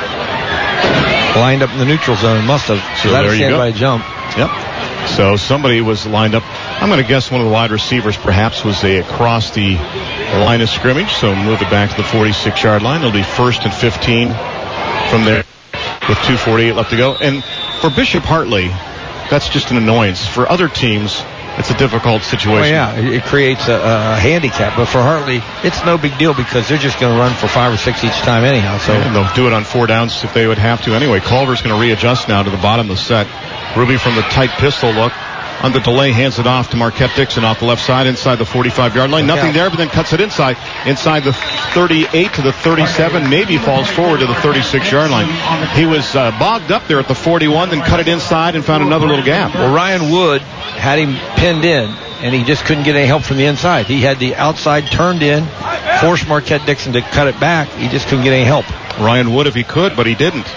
Lined up in the neutral zone, must have. So there you go. By a jump. Yep. So somebody was lined up. I'm going to guess one of the wide receivers perhaps was across the line of scrimmage. So move it back to the 46-yard line. It'll be 1st and 15 from there with 2:48 left to go. And for Bishop Hartley, that's just an annoyance. For other teams, it's a difficult situation. Oh, yeah, it creates a handicap. But for Hartley, it's no big deal because they're just going to run for 5 or 6 each time anyhow. So and they'll do it on 4 downs if they would have to anyway. Culver's going to readjust now to the bottom of the set. Ruby from the tight pistol look. On the delay, hands it off to Marquette Dixon off the left side inside the 45-yard line. Nothing there, but then cuts it inside the 38 to the 37, maybe falls forward to the 36-yard line. He was bogged up there at the 41, then cut it inside and found another little gap. Well, Ryan Wood had him pinned in, and he just couldn't get any help from the inside. He had the outside turned in, forced Marquette Dixon to cut it back. He just couldn't get any help. Ryan Wood if he could, but he didn't.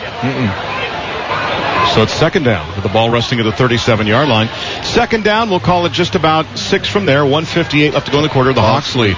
So it's 2nd down with the ball resting at the 37-yard line. 2nd down, we'll call it just about 6 from there. 1:58 left to go in the quarter. The Hawks lead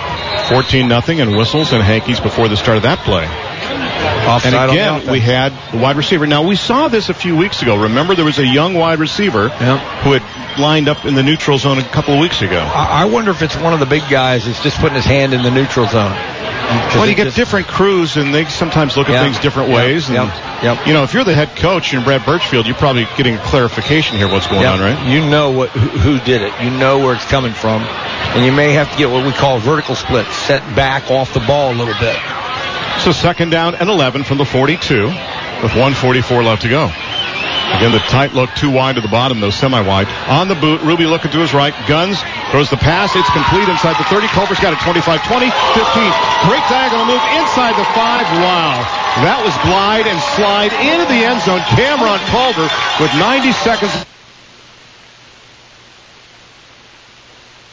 14-0 and whistles and hankies before the start of that play. Offside and again, we had the wide receiver. Now, we saw this a few weeks ago. Remember, there was a young wide receiver who had lined up in the neutral zone a couple of weeks ago. I wonder if it's one of the big guys that's just putting his hand in the neutral zone. Well, you get different crews, and they sometimes look at things different ways. And, you know, if you're the head coach and Brad Birchfield, you're probably getting a clarification here what's going on, right? You know who did it. You know where it's coming from. And you may have to get what we call vertical split, set back off the ball a little bit. So 2nd down and 11 from the 42 with 1:44 left to go. Again, the tight look too wide to the bottom, though, semi-wide. On the boot, Ruby looking to his right. Guns, throws the pass. It's complete inside the 30. Culver's got it 25, 20, 15. Great diagonal move inside the 5. Wow. That was glide and slide into the end zone. Cameron Culver with 90 seconds.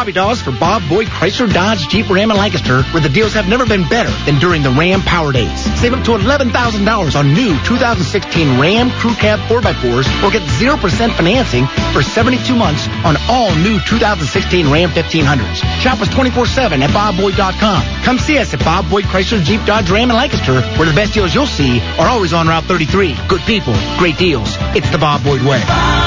Bobby Dawes for Bob Boyd Chrysler Dodge Jeep Ram and Lancaster, where the deals have never been better than during the Ram Power Days. Save up to $11,000 on new 2016 Ram Crew Cab 4x4s or get 0% financing for 72 months on all new 2016 Ram 1500s. Shop us 24/7 at BobBoyd.com. Come see us at Bob Boyd Chrysler Jeep Dodge Ram and Lancaster, where the best deals you'll see are always on Route 33. Good people, great deals. It's the Bob Boyd way.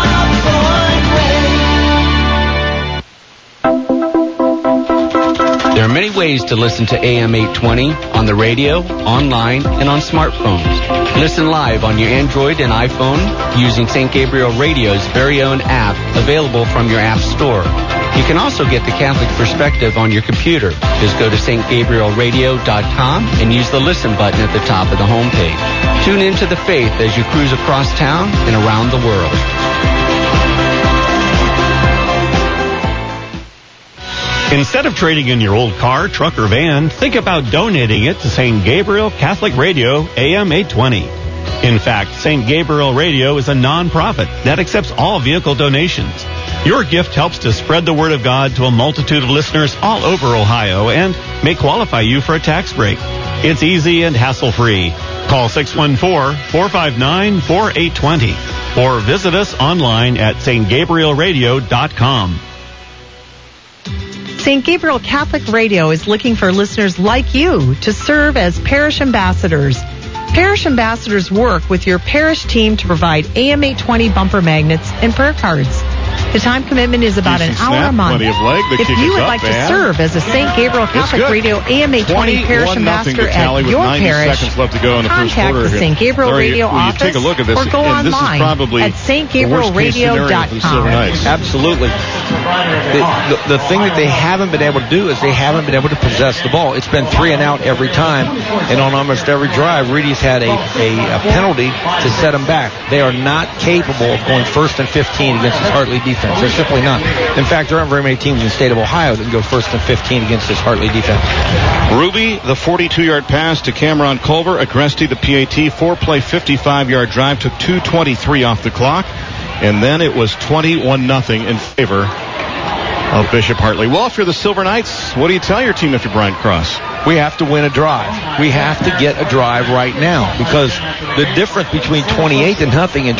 There are many ways to listen to AM 820 on the radio, online, and on smartphones. Listen live on your Android and iPhone using St. Gabriel Radio's very own app available from your app store. You can also get the Catholic Perspective on your computer. Just go to stgabrielradio.com and use the listen button at the top of the homepage. Tune into the faith as you cruise across town and around the world. Instead of trading in your old car, truck, or van, think about donating it to St. Gabriel Catholic Radio, AM 820. In fact, St. Gabriel Radio is a non-profit that accepts all vehicle donations. Your gift helps to spread the word of God to a multitude of listeners all over Ohio and may qualify you for a tax break. It's easy and hassle-free. Call 614-459-4820 or visit us online at stgabrielradio.com. St. Gabriel Catholic Radio is looking for listeners like you to serve as parish ambassadors. Parish ambassadors work with your parish team to provide AM 820 bumper magnets and prayer cards. The time commitment is about an hour a month. If you would like to serve as a St. Gabriel Catholic Radio AM 820 parish ambassador at your parish, contact the St. Gabriel Radio office or go online at stgabrielradio.com. Absolutely. The thing that they haven't been able to do is they haven't been able to possess the ball. It's been 3 and out every time, and on almost every drive, Reedy's had a penalty to set them back. They are not capable of going 1st and 15 against this Hartley defense. They're simply not. In fact, there aren't very many teams in the state of Ohio that can go 1st and 15 against this Hartley defense. Ruby, the 42-yard pass to Cameron Culver. Agresti, the PAT, 4-play, 55-yard drive, took 2:23 off the clock. And then it was 21-0 in favor of Bishop Hartley. Well, if you're the Silver Knights, what do you tell your team after Brian Cross? We have to win a drive. We have to get a drive right now because the difference between 28-0 and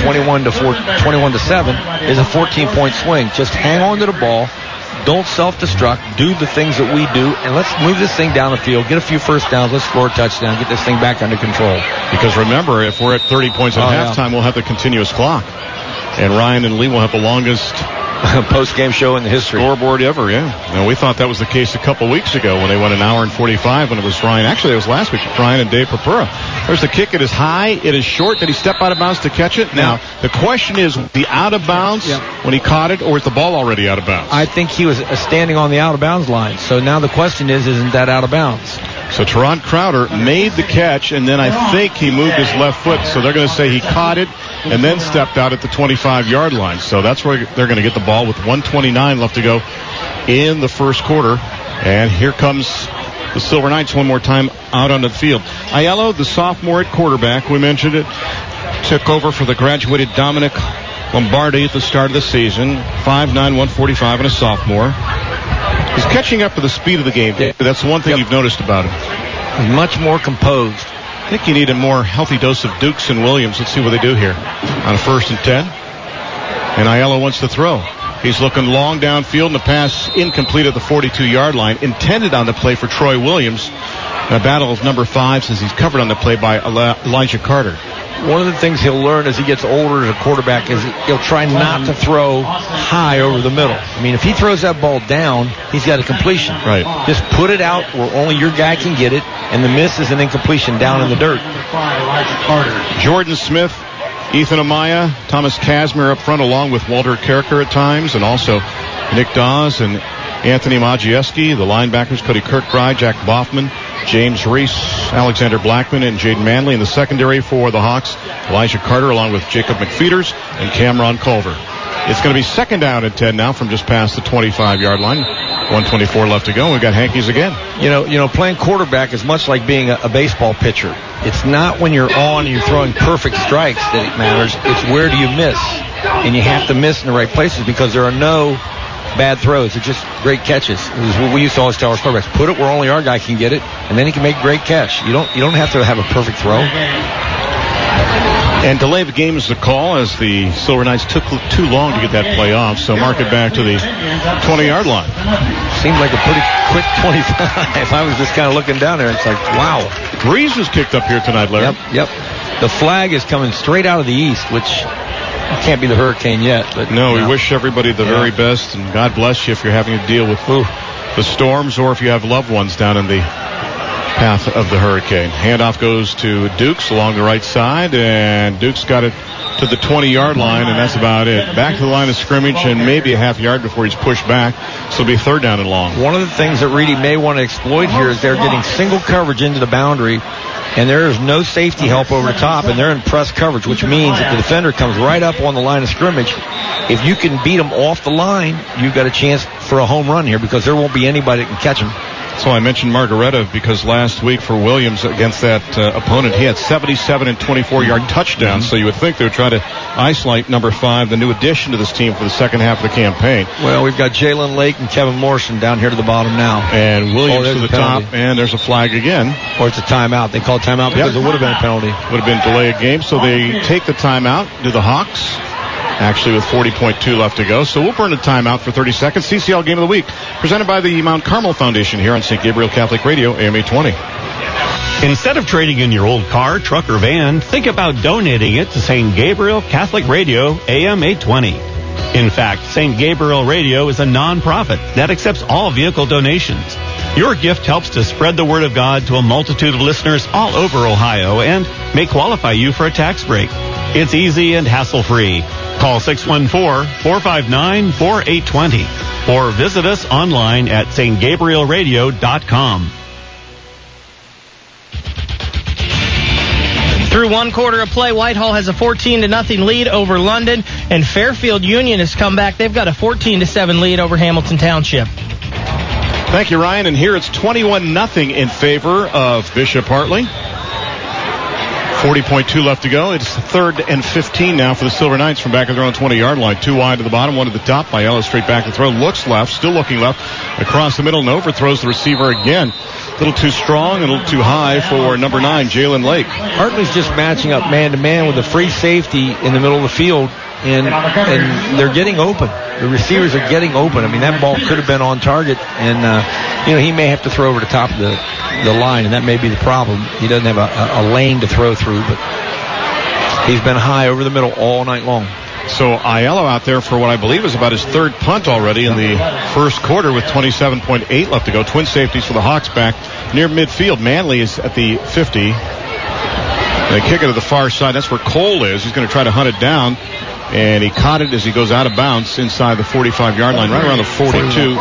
21-7 is a 14-point swing. Just hang on to the ball. Don't self-destruct. Do the things that we do, and let's move this thing down the field. Get a few first downs. Let's score a touchdown. Get this thing back under control. Because remember, if we're at 30 points at halftime, we'll have the continuous clock. And Ryan and Lee will have the longest post-game show in the history. Scoreboard ever, yeah. Now, we thought that was the case a couple weeks ago when they went an hour and 45 when it was Ryan. Actually, it was last week, Ryan and Dave Papura. There's the kick. It is high. It is short. Did he step out of bounds to catch it? Now, the question is, the out of bounds when he caught it, or is the ball already out of bounds? I think he was standing on the out of bounds line. So now the question is, isn't that out of bounds? So Teron Crowder made the catch, and then I think he moved his left foot. So they're going to say he caught it and then stepped out at the 25-yard line. So that's where they're going to get the ball with 1:29 left to go in the first quarter. And here comes the Silver Knights one more time out on the field. Aiello, the sophomore at quarterback, we mentioned it, took over for the graduated Dominic Lombardi at the start of the season. 5'9", 145, and a sophomore. He's catching up to the speed of the game. That's the one thing you've noticed about him. Much more composed. I think you need a more healthy dose of Dukes and Williams. Let's see what they do here on a 1st and 10. And Aiello wants to throw. He's looking long downfield, and the pass incomplete at the 42-yard line. Intended on the play for Troy Williams. A battle of number 5 since he's covered on the play by Elijah Carter. One of the things he'll learn as he gets older as a quarterback is he'll try not to throw high over the middle. I mean, if he throws that ball down, he's got a completion. Right. Just put it out where only your guy can get it, and the miss is an incompletion down in the dirt. Jordan Smith, Ethan Amaya, Thomas Casimir up front, along with Walter Carricker at times, and also Nick Dawes and Anthony Majewski. The linebackers, Cody Kirkbride, Jack Boffman, James Reese, Alexander Blackman, and Jaden Manley. In the secondary for the Hawks, Elijah Carter, along with Jacob McFeeters and Cameron Culver. It's going to be 2nd down and 10 now from just past the 25-yard line. 1:24 left to go. We've got Hankies again. You know, playing quarterback is much like being a baseball pitcher. It's not when you're on and you're throwing perfect strikes that it matters. It's where do you miss. And you have to miss in the right places because there are no bad throws. They're just great catches. It was what we used to always tell our quarterbacks: put it where only our guy can get it, and then he can make a great catch. You don't have to have a perfect throw. And delay of the game is the call, as the Silver Knights took too long to get that play off. So mark it back to the 20-yard line. Seemed like a pretty quick 25. I was just kind of looking down there. It's like, wow. Breeze was kicked up here tonight, Larry. Yep. The flag is coming straight out of the east, which can't be the hurricane yet. But no, we wish everybody the very best, and God bless you if you're having to deal with the storms or if you have loved ones down in the path of the hurricane. Handoff goes to Dukes along the right side, and Dukes got it to the 20-yard line, and that's about it. Back to the line of scrimmage and maybe a half yard before he's pushed back, so it'll be third down and long. One of the things that Reedy may want to exploit here is they're getting single coverage into the boundary, and there is no safety help over the top, and they're in press coverage, which means if the defender comes right up on the line of scrimmage, if you can beat them off the line, you've got a chance for a home run here because there won't be anybody that can catch them. So I mentioned Margaretta because last week for Williams against that opponent, he had 77 and 24-yard touchdowns. So you would think they would try to isolate number 5, the new addition to this team for the second half of the campaign. Well, we've got Jalen Lake and Kevin Morrison down here to the bottom now. And Williams to the top, and there's a flag again. Or it's a timeout. They call it timeout because it would have been a penalty. Would have been delay of game. So they take the timeout to the Hawks. Actually, with 40.2 left to go. So we'll burn a timeout for 30 seconds. CCL Game of the Week, presented by the Mount Carmel Foundation here on St. Gabriel Catholic Radio, AM 820. Instead of trading in your old car, truck, or van, think about donating it to St. Gabriel Catholic Radio, AM 820. In fact, St. Gabriel Radio is a non-profit that accepts all vehicle donations. Your gift helps to spread the word of God to a multitude of listeners all over Ohio and may qualify you for a tax break. It's easy and hassle-free. Call 614-459-4820 or visit us online at stgabrielradio.com. Through one quarter of play, Whitehall has a 14-0 lead over London, and Fairfield Union has come back. They've got a 14-7 lead over Hamilton Township. Thank you, Ryan. And here it's 21-0 in favor of Bishop Hartley. 40.2 left to go. It's 3rd and 15 now for the Silver Knights from back of their own 20-yard line. 2 wide to the bottom, 1 to the top. Biella straight back to throw. Looks left, still looking left. Across the middle and overthrows the receiver again. A little too strong and a little too high for number 9, Jalen Lake. Hartley's just matching up man-to-man with a free safety in the middle of the field, and they're getting open. The receivers are getting open. I mean, that ball could have been on target, and he may have to throw over the top of the line, and that may be the problem. He doesn't have a lane to throw through, but he's been high over the middle all night long. So Aiello out there for what I believe is about his 3rd punt already in the first quarter with 27.8 left to go. Twin safeties for the Hawks back near midfield. Manley is at the 50. They kick it to the far side. That's where Cole is. He's going to try to hunt it down. And he caught it as he goes out of bounds inside the 45-yard line, right around the 42.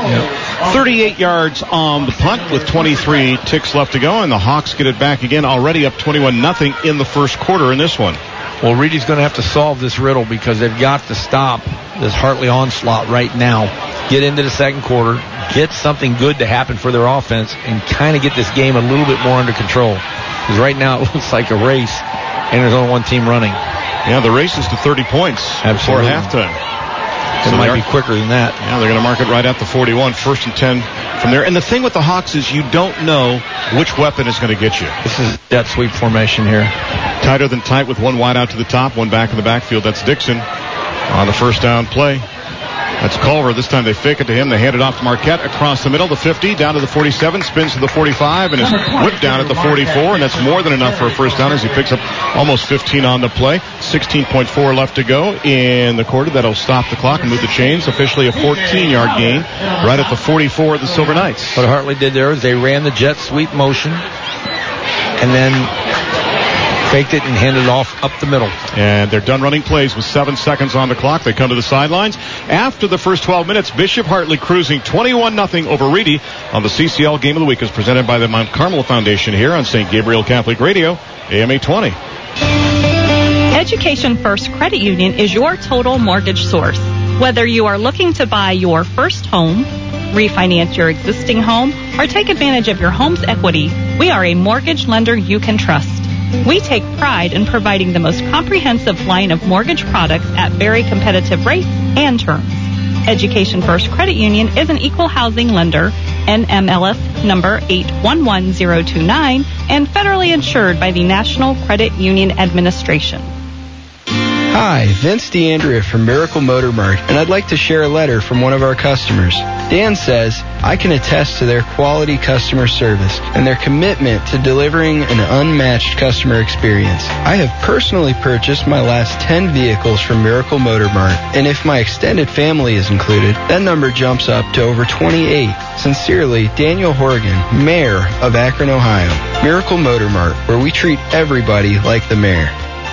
38 yards on the punt with 23 ticks left to go, and the Hawks get it back again, already up 21-0 in the first quarter in this one. Well, Reedy's going to have to solve this riddle because they've got to stop this Hartley onslaught right now. Get into the second quarter, get something good to happen for their offense, and kind of get this game a little bit more under control. Because right now it looks like a race, and there's only one team running. Yeah, the race is to 30 points before halftime. It might be quicker than that. Yeah, they're going to mark it right at the 41, 1st and 10 from there. And the thing with the Hawks is you don't know which weapon is going to get you. This is jet sweep formation here. Tighter than tight with 1 wide out to the top, 1 back in the backfield. That's Dixon on the first down play. That's Culver. This time they fake it to him. They hand it off to Marquette across the middle, the 50, down to the 47, spins to the 45, and is whipped down at the 44, and that's more than enough for a first down as he picks up almost 15 on the play. 16.4 left to go in the quarter. That'll stop the clock and move the chains. Officially a 14-yard gain right at the 44 of the Silver Knights. What Hartley did there is they ran the jet sweep motion and then faked it and handed it off up the middle. And they're done running plays with 7 seconds on the clock. They come to the sidelines. After the first 12 minutes, Bishop Hartley cruising 21-0 over Reedy on the CCL Game of the Week is presented by the Mount Carmel Foundation here on St. Gabriel Catholic Radio, AM 820. Education First Credit Union is your total mortgage source. Whether you are looking to buy your first home, refinance your existing home, or take advantage of your home's equity, we are a mortgage lender you can trust. We take pride in providing the most comprehensive line of mortgage products at very competitive rates and terms. Education First Credit Union is an equal housing lender, NMLS number 811029, and federally insured by the National Credit Union Administration. Hi, Vince DeAndrea from Miracle Motor Mart, and I'd like to share a letter from one of our customers. Dan says, I can attest to their quality customer service and their commitment to delivering an unmatched customer experience. I have personally purchased my last 10 vehicles from Miracle Motor Mart, and if my extended family is included, that number jumps up to over 28. Sincerely, Daniel Horgan, Mayor of Akron, Ohio. Miracle Motor Mart, where we treat everybody like the mayor.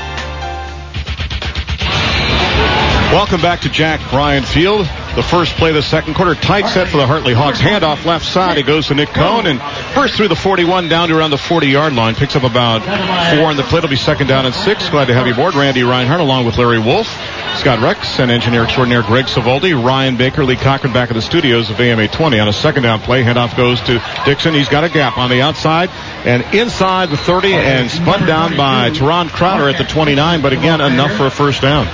Welcome back to Jack Ryan Field. The first play of the second quarter. Tight set for the Hartley Hawks. Handoff left side. It goes to Nick Cohn and bursts through the 41 down to around the 40-yard line. Picks up about 4 on the play. It'll be second down and 6. Glad to have you aboard. Randy Reinhardt along with Larry Wolf, Scott Rex, and engineer extraordinaire Greg Savoldi. Ryan Baker, Lee Cochran back at the studios of AMA 20 on a second down play. Handoff goes to Dixon. He's got a gap on the outside and inside the 30 and spun down by Teron Crowder at the 29, but again, enough for a first down.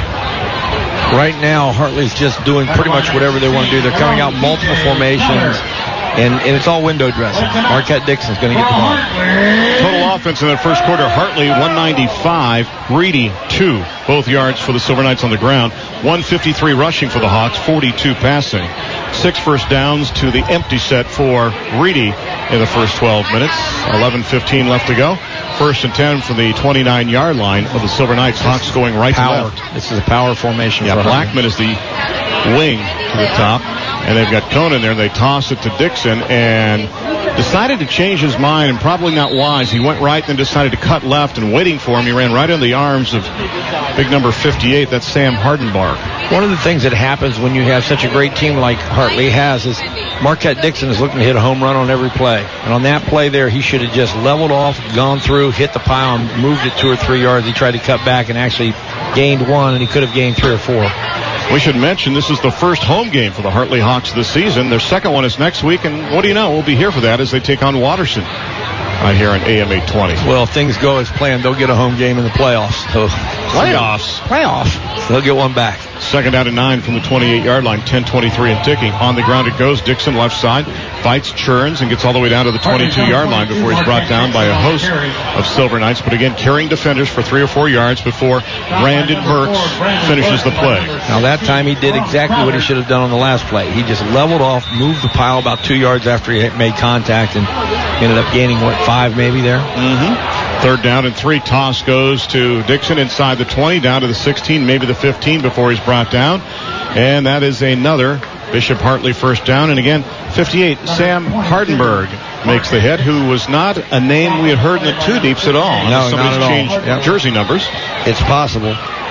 Right now, Hartley's just doing pretty much whatever they want to do. They're coming out multiple formations, and it's all window dressing. Marquette Dixon's going to get the ball. Total offense in the first quarter, Hartley 195, Reedy 2. Both yards for the Silver Knights on the ground. 153 rushing for the Hawks, 42 passing. 6 first downs to the empty set for Reedy in the first 12 minutes. 11:15 left to go. First and 10 from the 29-yard line of the Silver Knights. Hawks going right to left. This is a power formation. Yeah, Blackman is the wing to the top. And they've got Cohn in there. They toss it to Dixon and decided to change his mind, and probably not wise. He went right, then decided to cut left, and waiting for him, he ran right in the arms of big number 58. That's Sam Hardenbarg. One of the things that happens when you have such a great team like Hartley has is Marquette Dixon is looking to hit a home run on every play. And on that play there, he should have just leveled off, gone through, hit the pile, and moved it 2 or 3 yards. He tried to cut back and actually gained 1, and he could have gained 3 or 4. We should mention this is the first home game for the Hartley Hawks this season. Their second one is next week, and what do you know? We'll be here for that as they take on Watterson right here on AM 820. Well, if things go as planned, they'll get a home game in the playoffs. So, Playoffs. They'll get one back. Second down and 9 from the 28-yard line. 10:23 and ticking. On the ground it goes. Dixon left side. Fights, churns, and gets all the way down to the 22-yard line before he's brought down by a host of Silver Knights. But again, carrying defenders for 3 or 4 yards before Brandon Burks finishes the play. Now that time he did exactly what he should have done on the last play. He just leveled off, moved the pile about 2 yards after he made contact, and ended up gaining, 5 maybe there? Mm-hmm. Third down and 3. Toss goes to Dixon inside the 20, down to the 16, maybe the 15 before he's brought down. And that is another Bishop Hartley first down. And again, 58, Sam Hardenbarg makes the hit, who was not a name we had heard in the two deeps at all. No, somebody's not at changed all. jersey numbers. It's possible.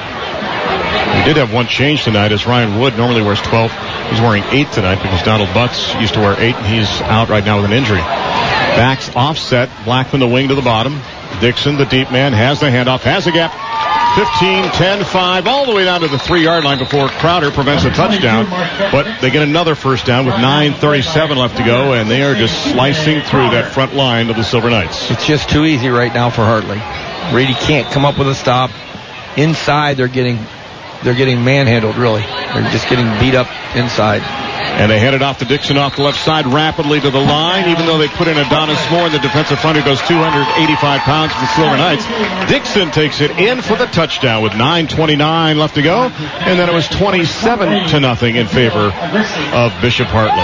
We did have one change tonight, as Ryan Wood normally wears 12. He's wearing 8 tonight because Donald Butts used to wear 8, and he's out right now with an injury. Backs offset, Blackman the wing to the bottom. Dixon, the deep man, has the handoff, has a gap. 15, 10, 5, all the way down to the 3-yard line before Crowder prevents a touchdown. But they get another first down with 9:37 left to go, and they are just slicing through that front line of the Silver Knights. It's just too easy right now for Hartley. Reedy can't come up with a stop. Inside, they're getting manhandled, really. They're just getting beat up inside. And they hand it off to Dixon off the left side rapidly to the line, even though they put in Adonis Moore in the defensive front, who goes 285 pounds for the Silver Knights. Dixon takes it in for the touchdown with 9:29 left to go. And then it was 27-0 in favor of Bishop Hartley.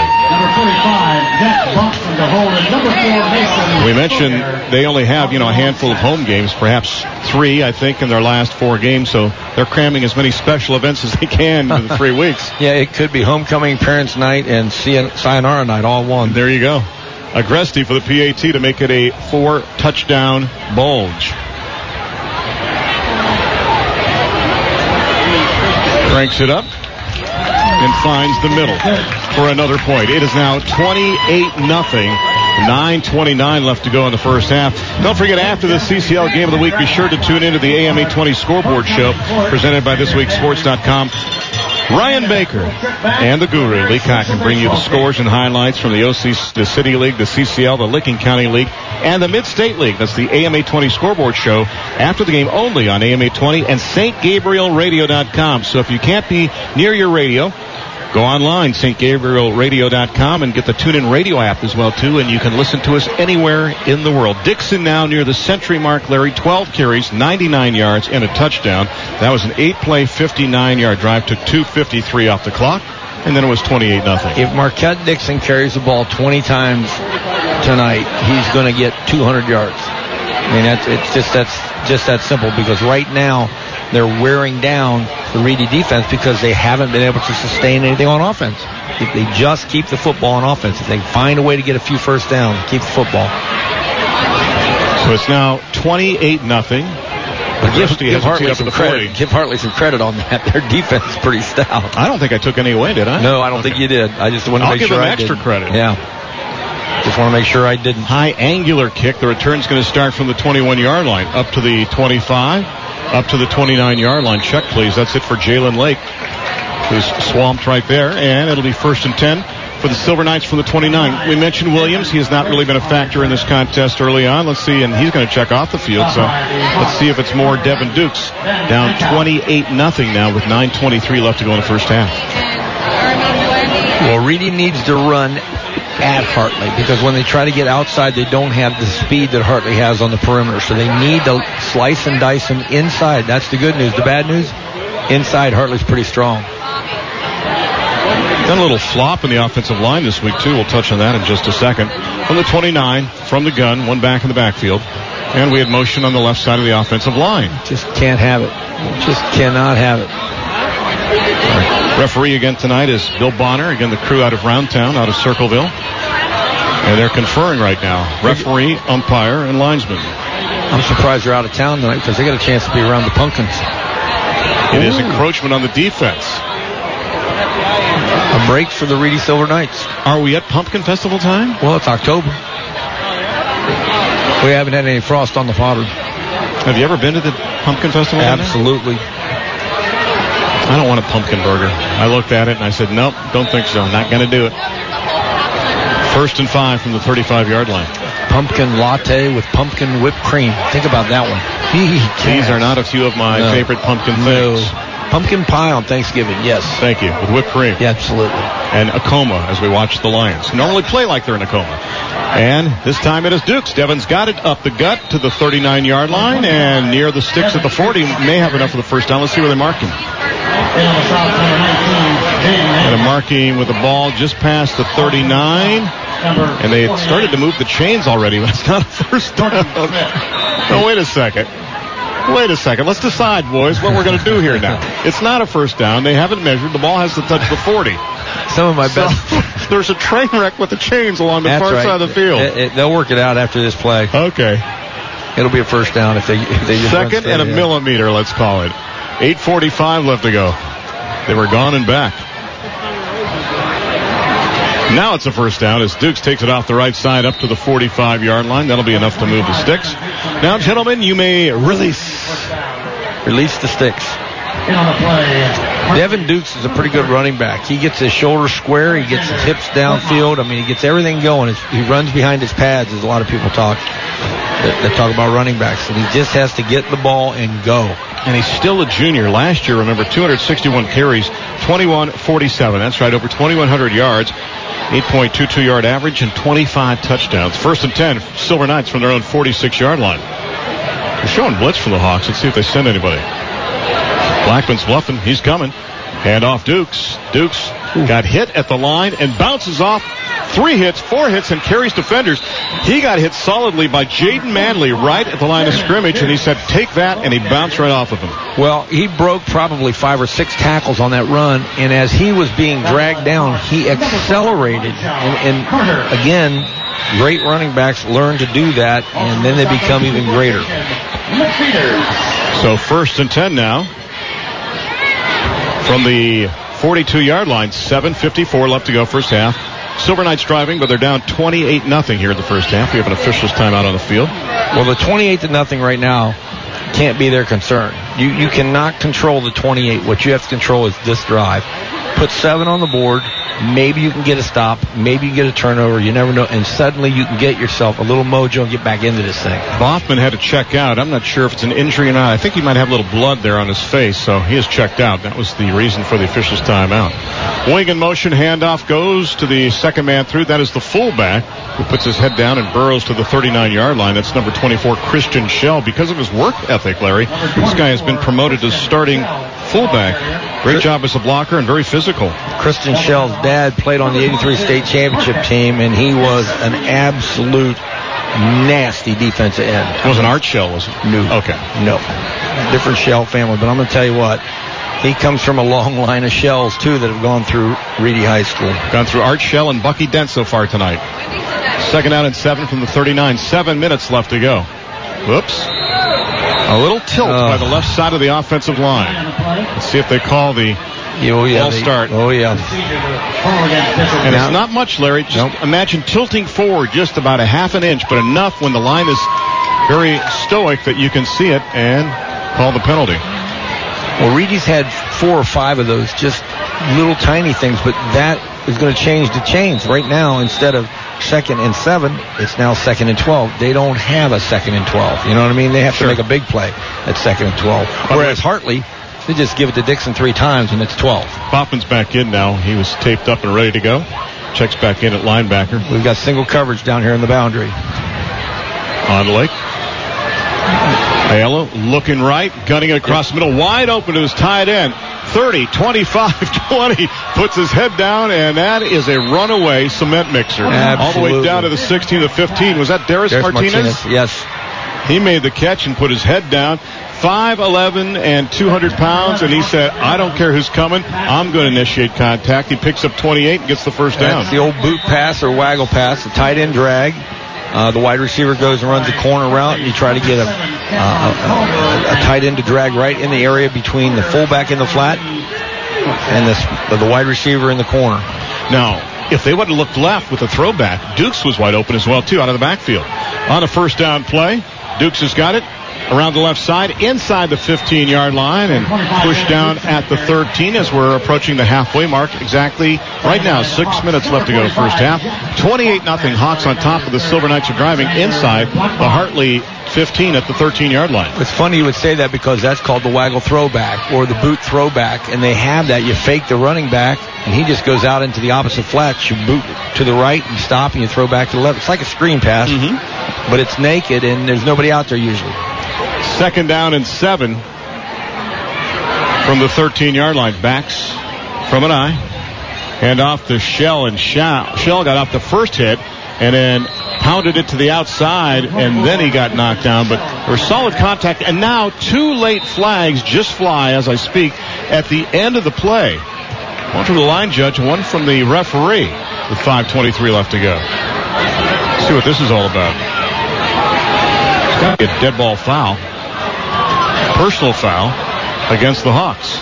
We mentioned they only have, a handful of home games, perhaps 3, I think, in their last 4 games. So they're cramming as many special events as they can in the 3 weeks. Yeah, it could be homecoming, parents' night, and sayonara night, all one. There you go. Agresti for the PAT to make it a 4-touchdown bulge. Cranks it up and finds the middle for another point. It is now 28-0. 9:29 left to go in the first half. Don't forget, after the CCL Game of the Week, be sure to tune into the AM 820 Scoreboard Show presented by ThisWeekSports.com. Ryan Baker and the Guru, Lee Cochran, bring you the scores and highlights from the the City League, the CCL, the Licking County League, and the Mid-State League. That's the AM 820 Scoreboard Show after the game only on AM 820 and StGabrielRadio.com. So if you can't be near your radio, Go online, stgabrielradio.com, and get the TuneIn Radio app as well, too, and you can listen to us anywhere in the world. Dixon now near the century mark, Larry, 12 carries, 99 yards, and a touchdown. That was an 8-play, 59-yard drive, took 2:53 off the clock, and then it was 28-0. If Marquette Dixon carries the ball 20 times tonight, he's going to get 200 yards. I mean, that's just that simple, because right now they're wearing down the Reedy defense because they haven't been able to sustain anything on offense. If they just keep the football on offense, if they find a way to get a few first downs, keep the football. So it's now 28-0. Give Hartley some credit. Give Hartley some credit on that. Their defense is pretty stout. I don't think I took any away, did I? No, I don't think you did. I just want to make sure I did. I'll give him extra credit. Yeah. Just want to make sure I didn't. High angular kick. The return's going to start from the 21-yard line up to the 25, up to the 29-yard line. Check, please. That's it for Jalen Lake, who's swamped right there. And it'll be 1st and 10 for the Silver Knights from the 29. We mentioned Williams. He has not really been a factor in this contest early on. Let's see. And he's going to check off the field. So let's see if it's more Devin Dukes. Down 28-0 now with 9:23 left to go in the first half. Well, Reedy needs to run at Hartley, because when they try to get outside, they don't have the speed that Hartley has on the perimeter. So they need to slice and dice him inside. That's the good news. The bad news, inside, Hartley's pretty strong. Done a little flop in the offensive line this week, too. We'll touch on that in just a second. From the 29, from the gun, one back in the backfield. And we had motion on the left side of the offensive line. Just can't have it. Just cannot have it. Referee again tonight is Bill Bonner. Again, the crew out of Roundtown, out of Circleville. And they're conferring right now. Referee, umpire, and linesman. I'm surprised they're out of town tonight, because they got a chance to be around the Pumpkins. It is encroachment on the defense. A break for the Reedy Silver Knights. Are we at Pumpkin Festival time? Well, it's October. We haven't had any frost on the fodder. Have you ever been to the Pumpkin Festival? Absolutely. I don't want a pumpkin burger. I looked at it and I said, nope, don't think so. Not going to do it. 1st and 5 from the 35-yard line. Pumpkin latte with pumpkin whipped cream. Think about that one. These are not a few of my favorite pumpkin things. Pumpkin pie on Thanksgiving, yes. Thank you. With whipped cream. Yeah, absolutely. And a coma as we watch the Lions. Normally play like they're in a coma. And this time it is Dukes. Devon's got it up the gut to the 39-yard line and near the sticks at the 40. May have enough for the first down. Let's see where they mark him. And a marking with the ball just past the 39. And they started to move the chains already, but it's not a first down. No, wait a second. Let's decide, boys, what we're going to do here now. It's not a first down. They haven't measured. The ball has to touch the 40. Some of my best. There's a train wreck with the chains along the far side of the field. They'll work it out after this play. Okay. It'll be a first down if they just second and a millimeter, let's call it. 8:45 left to go. They were gone and back. Now it's a first down as Dukes takes it off the right side up to the 45-yard line. That'll be enough to move the sticks. Now, gentlemen, you may release the sticks. Devin Dukes is a pretty good running back. He gets his shoulders square. He gets his hips downfield. I mean, he gets everything going. He runs behind his pads, as a lot of people talk. They talk about running backs. And he just has to get the ball and go. And he's still a junior. Last year, remember, 261 carries, 21-47. That's right, over 2,100 yards, 8.22-yard average, and 25 touchdowns. 1st and 10, Silver Knights from their own 46-yard line. They're showing blitz for the Hawks. Let's see if they send anybody. Blackman's bluffing. He's coming. Hand off Dukes. Dukes got hit at the line and bounces off. 3 hits, 4 hits, and carries defenders. He got hit solidly by Jaden Manley right at the line of scrimmage, and he said, take that, and he bounced right off of him. Well, he broke probably 5 or 6 tackles on that run, and as he was being dragged down, he accelerated. And again, great running backs learn to do that, and then they become even greater. So 1st and 10 now. From the 42-yard line, 7:54 left to go first half. Silver Knights driving, but they're down 28-0 here in the first half. We have an official's timeout on the field. Well, the 28-0 right now can't be their concern. You cannot control the 28. What you have to control is this drive. Put 7 on the board. Maybe you can get a stop. Maybe you can get a turnover. You never know. And suddenly you can get yourself a little mojo and get back into this thing. Bothman had to check out. I'm not sure if it's an injury or not. I think he might have a little blood there on his face, so he is checked out. That was the reason for the official's timeout. Wing in motion, handoff goes to the second man through. That is the fullback who puts his head down and burrows to the 39-yard line. That's number 24, Christian Schell. Because of his work ethic, Larry, this guy has been promoted to starting fullback. Great job as a blocker and very physical. Christian Schell's dad played on the 83 state championship team, and he was an absolute nasty defensive end. It wasn't Art Schell, was it? No. Okay. No. Different Schell family, but I'm going to tell you what. He comes from a long line of Shells, too, that have gone through Reedy High School. Gone through Art Schell and Bucky Dent so far tonight. 2nd down and 7 from the 39. 7 minutes left to go. Whoops. A little tilt by the left side of the offensive line. Let's see if they call the ball start. Oh, yeah. And it's not much, Larry. Just imagine tilting forward just about a half an inch, but enough when the line is very stoic that you can see it and call the penalty. Well, Reedy's had 4 or 5 of those, just little tiny things, but that is going to change the chains. Right now, instead of 2nd and 7, it's now 2nd and 12. They don't have a 2nd and 12. You know what I mean? They have to make a big play at 2nd and 12. Whereas Hartley, they just give it to Dixon 3 times and it's 12. Hoffman's back in now. He was taped up and ready to go. Checks back in at linebacker. We've got single coverage down here in the boundary. On Lake. Ayala looking right, gunning it across the middle, wide open to his tight end. 30, 25, 20, puts his head down, and that is a runaway cement mixer. Absolutely. All the way down to the 16 to 15. Was that Darius Martinez? Yes. He made the catch and put his head down. 5'11" and 200 pounds, and he said, I don't care who's coming, I'm going to initiate contact. He picks up 28 and gets the first down. That's the old boot pass or waggle pass, the tight end drag. The wide receiver goes and runs a corner route, and you try to get a tight end to drag right in the area between the fullback in the flat and the wide receiver in the corner. Now, if they would have looked left with a throwback, Dukes was wide open as well, too, out of the backfield. On a first down play, Dukes has got it around the left side, inside the 15-yard line, and pushed down at the 13 as we're approaching the halfway mark. Exactly right now, 6 minutes left to go first half. 28-0 Hawks on top of the Silver Knights are driving inside the Hartley 15 at the 13-yard line. It's funny you would say that because that's called the waggle throwback or the boot throwback, and they have that. You fake the running back, and he just goes out into the opposite flats. You boot to the right and stop, and you throw back to the left. It's like a screen pass, but it's naked, and there's nobody out there usually. 2nd down and 7 from the 13-yard line. Backs from an eye. Hand off to Schell, and Schell got off the first hit and then pounded it to the outside, and then he got knocked down. But there was solid contact, and now 2 late flags just fly as I speak at the end of the play. One from the line judge, one from the referee with 5:23 left to go. Let's see what this is all about. It's got to be a dead ball foul. Personal foul against the Hawks.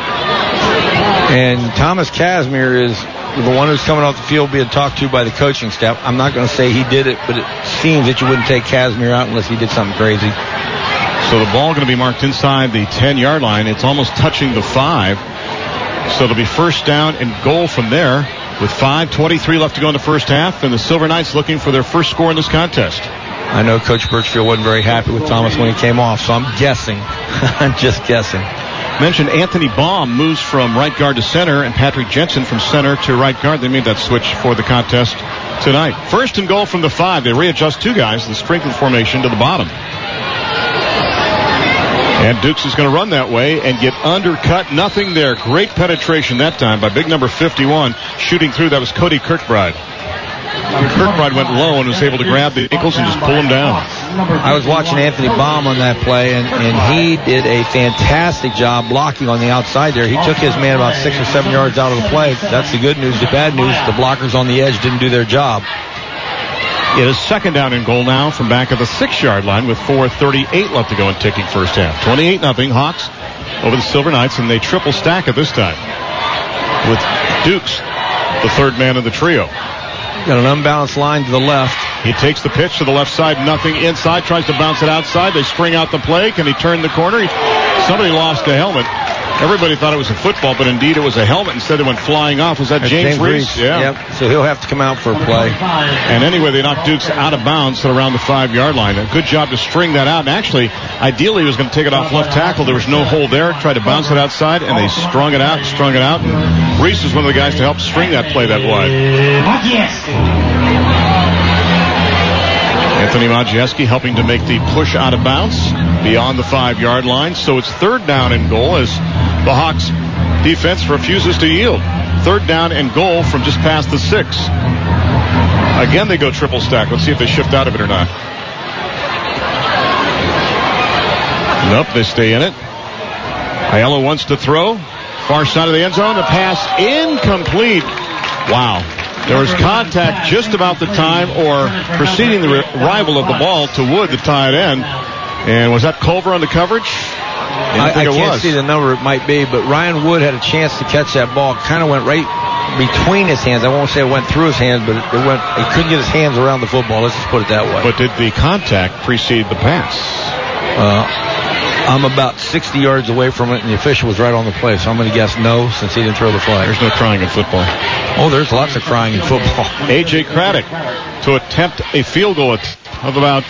And Thomas Casimir is the one who's coming off the field being talked to by the coaching staff. I'm not going to say he did it, but it seems that you wouldn't take Casimir out unless he did something crazy. So the ball going to be marked inside the 10-yard line. It's almost touching the 5. So it'll be first down and goal from there with 5:23 left to go in the first half, and the Silver Knights looking for their first score in this contest. I know Coach Birchfield wasn't very happy with Thomas when he came off, so I'm guessing. I'm just guessing. Mentioned Anthony Baum moves from right guard to center, and Patrick Jensen from center to right guard. They made that switch for the contest tonight. First and goal from the 5. They readjust 2 guys, the strength formation to the bottom. And Dukes is going to run that way and get undercut. Nothing there. Great penetration that time by big number 51. Shooting through, that was Cody Kirkbride. Kirkbride went low and was able to grab the ankles and just pull him down. I was watching Anthony Baum on that play, and he did a fantastic job blocking on the outside there. He took his man about 6 or 7 yards out of the play. That's the good news. The bad news, the blockers on the edge didn't do their job. It is second down and goal now from back of the 6-yard line with 4:38 left to go in ticking first half. 28-0 Hawks over the Silver Knights, and they triple stack at this time with Dukes, the third man of the trio. Got an unbalanced line to the left. He takes the pitch to the left side, nothing inside, tries to bounce it outside. They spring out the play. Can he turn the corner? He somebody lost a helmet. Everybody thought it was a football, but indeed it was a helmet. Instead, it went flying off. Was that James Reese? Yeah. Yep. So he'll have to come out for a play. And anyway, they knocked Dukes out of bounds at around the 5-yard line. A good job to string that out. And actually, ideally, he was going to take it off left tackle. There was no hole there. Tried to bounce it outside, and they strung it out. And Reese is one of the guys to help string that play that wide. Anthony Majewski helping to make the push out of bounds beyond the 5-yard line. So it's 3rd down and goal as the Hawks defense refuses to yield. 3rd down and goal from just past the 6. Again, they go triple stack. Let's see if they shift out of it or not. Nope, they stay in it. Aiello wants to throw. Far side of the end zone. The pass incomplete. Wow. There was contact just about the time or preceding the arrival of the ball to Wood, the tight end. And was that Culver on the coverage? I can't see the number it might be, but Ryan Wood had a chance to catch that ball. Kind of went right between his hands. I won't say it went through his hands, but he couldn't get his hands around the football. Let's just put it that way. But did the contact precede the pass? I'm about 60 yards away from it, and the official was right on the play, so I'm going to guess no, since he didn't throw the flag. There's no crying in football. Oh, there's lots of crying in football. A.J. Craddock to attempt a field goal of about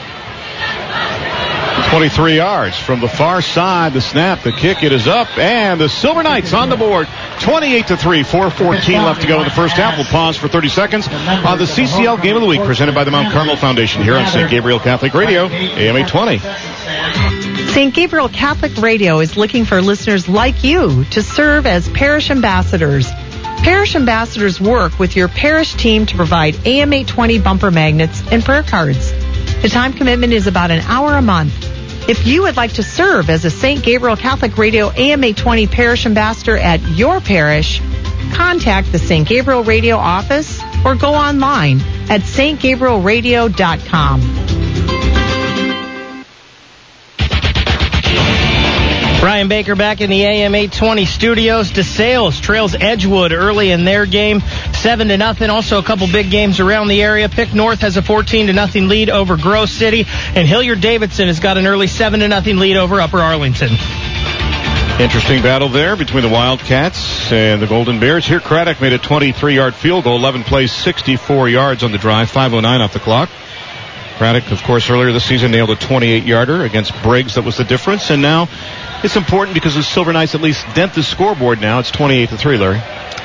23 yards from the far side. The snap, the kick, it is up, and the Silver Knights on the board. 28-3, 4:14 left to go in the first half. We'll pause for 30 seconds on the CCL Game of the Week presented by the Mount Carmel Foundation here on St. Gabriel Catholic Radio, AM 820. St. Gabriel Catholic Radio is looking for listeners like you to serve as parish ambassadors. Parish ambassadors work with your parish team to provide AM 820 bumper magnets and prayer cards. The time commitment is about an hour a month. If you would like to serve as a St. Gabriel Catholic Radio AM 820 parish ambassador at your parish, contact the St. Gabriel Radio office or go online at stgabrielradio.com. Brian Baker back in the AM 820 studios. DeSales trails Edgewood early in their game, 7-0. Also a couple big games around the area. Pick North has a 14-0 lead over Grove City, and Hilliard-Davidson has got an early 7-0 lead over Upper Arlington. Interesting battle there between the Wildcats and the Golden Bears. Here, Craddock made a 23-yard field goal, 11 plays, 64 yards on the drive, 5:09 off the clock. Craddock, of course, earlier this season nailed a 28-yarder against Briggs. That was the difference, and now it's important because the Silver Knights at least dent the scoreboard now. It's 28-3, Larry.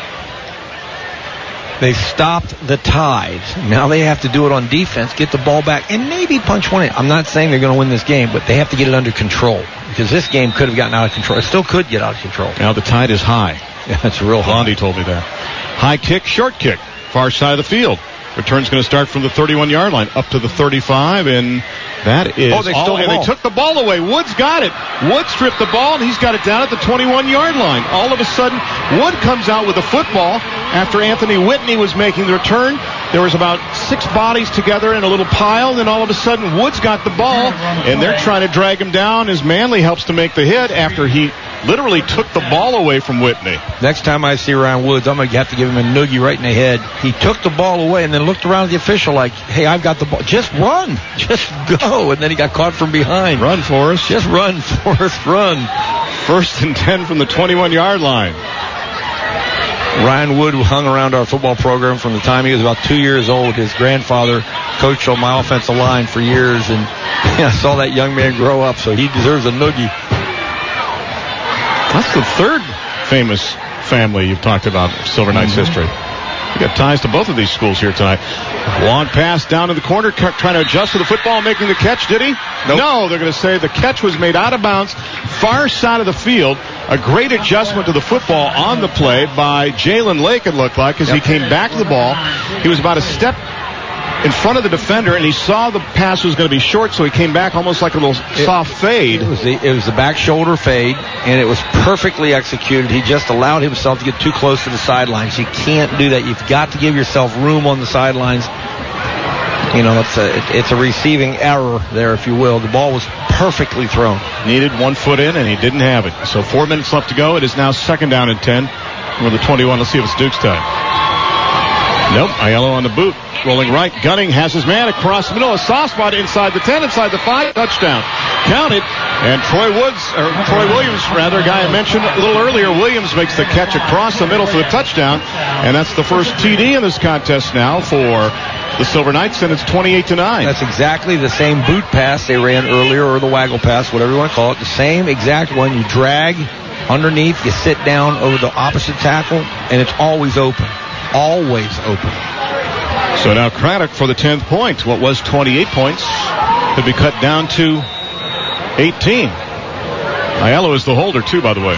They stopped the Tide. Now they have to do it on defense, get the ball back, and maybe punch one in. I'm not saying they're going to win this game, but they have to get it under control because this game could have gotten out of control. It still could get out of control. Now the Tide is high. Yeah, it's real high. Blondie told me that. High kick, short kick, far side of the field. Return's going to start from the 31-yard line up to the 35, and that is they stole the ball. They took the ball away. Wood's got it. Wood stripped the ball, and he's got it down at the 21-yard line. All of a sudden, Wood comes out with the football after Anthony Whitney was making the return. There was about 6 bodies together in a little pile, and then all of a sudden, Wood's got the ball, and they're trying to drag him down as Manley helps to make the hit after he literally took the ball away from Whitney. Next time I see Ryan Woods, I'm going to have to give him a noogie right in the head. He took the ball away and then looked around at the official like, hey, I've got the ball. Just run. Just go. And then he got caught from behind. Run, Forrest. Just run, Forrest, run. 1st and 10 from the 21-yard line. Ryan Wood hung around our football program from the time he was about 2 years old. His grandfather coached on my offensive line for years, and I saw that young man grow up, so he deserves a noogie. That's the 3rd famous family you've talked about in Silver Knights history. We got ties to both of these schools here tonight. Long pass down in the corner, trying to adjust to the football, making the catch. Did he? Nope. No, they're going to say the catch was made out of bounds, far side of the field. A great adjustment to the football on the play by Jalen Lake, it looked like, as he came back to the ball. He was about a step in front of the defender, and he saw the pass was going to be short, so he came back almost like a little soft fade. It was the back shoulder fade, and it was perfectly executed. He just allowed himself to get too close to the sidelines. You can't do that. You've got to give yourself room on the sidelines. You know, it's a receiving error there, if you will. The ball was perfectly thrown. Needed 1 foot in, and he didn't have it. So 4 minutes left to go. It is now 2nd down and 10 with the 21. Let's see if it's Duke's time. Nope. Aiello on the boot. Rolling right. Gunning has his man across the middle. A soft spot inside the 10, inside the 5. Touchdown. Counted. And Troy Williams, a guy I mentioned a little earlier. Williams makes the catch across the middle for the touchdown. And that's the first TD in this contest now for the Silver Knights, and it's 28-9. That's exactly the same boot pass they ran earlier, or the waggle pass, whatever you want to call it. The same exact one. You drag underneath, you sit down over the opposite tackle, and it's always open. Always open. So now Craddock for the 10th point. What was 28 points could be cut down to 18. Aiello is the holder, too, by the way.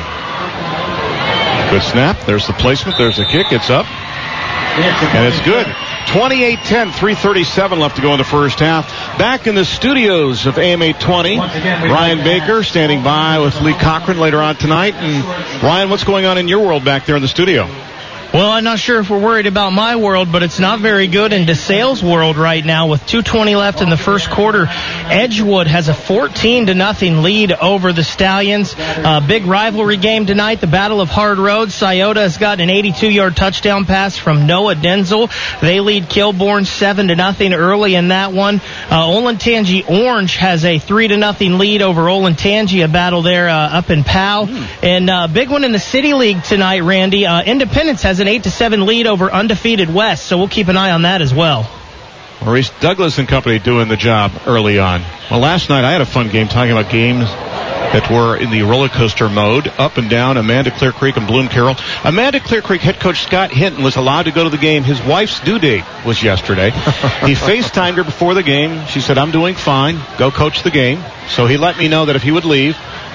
Good snap. There's the placement. There's the kick. It's up. And it's good. 28-10, 3:37 left to go in the first half. Back in the studios of AM 820, Ryan Baker standing by with Lee Cochran later on tonight. And Ryan, what's going on in your world back there in the studio? Well, I'm not sure if we're worried about my world, but it's not very good in DeSale's world right now with 2:20 left in the first quarter. Edgewood has a 14-0 lead over the Stallions. Big rivalry game tonight, the Battle of Hard Road. Scioto has got an 82-yard touchdown pass from Noah Denzel. They lead Kilbourne 7-0 early in that one. Olentangy Orange has a 3-0 lead over Olentangy, a battle there up in Powell. And big one in the City League tonight, Randy. Independence has an 8-7 lead over undefeated West, so we'll keep an eye on that as well. Maurice Douglas and company doing the job early on. Well, last night I had a fun game talking about games that were in the roller coaster mode, up and down, Amanda Clear Creek and Bloom Carroll. Amanda Clear Creek head coach Scott Hinton was allowed to go to the game. His wife's due date was yesterday. He FaceTimed her before the game. She said, I'm doing fine. Go coach the game. So he let me know that if he would leave,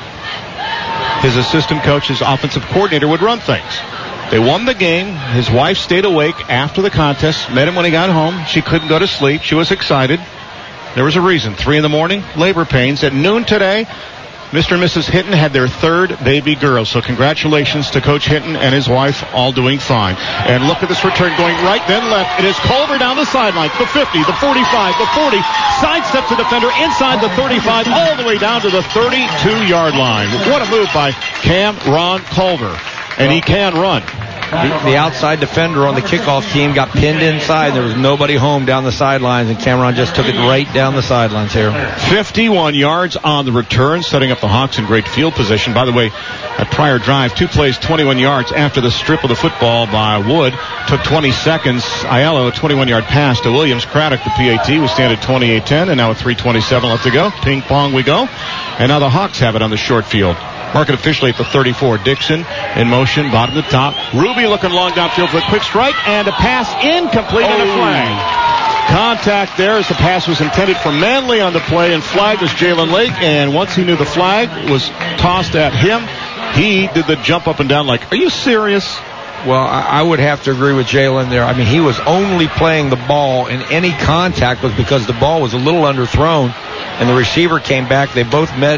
his assistant coach, his offensive coordinator, would run things. They won the game. His wife stayed awake after the contest, met him when he got home. She couldn't go to sleep. She was excited. There was a reason. 3 a.m, labor pains. At noon today, Mr. and Mrs. Hinton had their third baby girl. So congratulations to Coach Hinton and his wife, all doing fine. And look at this return going right, then left. It is Culver down the sideline. The 50, the 45, the 40. Sidesteps the defender inside the 35, all the way down to the 32-yard line. What a move by Ron Culver. And he can run. The outside defender on the kickoff team got pinned inside. There was nobody home down the sidelines, and Cameron just took it right down the sidelines here. 51 yards on the return, setting up the Hawks in great field position. By the way, that prior drive, 2 plays, 21 yards after the strip of the football by Wood. Took 20 seconds. Aiello, a 21-yard pass to Williams. Craddock, the PAT, will stand at 28-10, and now with 3:27 left to go. Ping pong we go. And now the Hawks have it on the short field. Mark it officially at the 34. Dixon in motion, bottom to top. Ruby looking long downfield for a quick strike, and a pass incomplete and a flag. Contact there as the pass was intended for Manley on the play, and flag was Jalen Lake. And once he knew the flag was tossed at him, he did the jump up and down like, are you serious? Well, I would have to agree with Jalen there. I mean, he was only playing the ball, and any contact was because the ball was a little underthrown, and the receiver came back. They both met.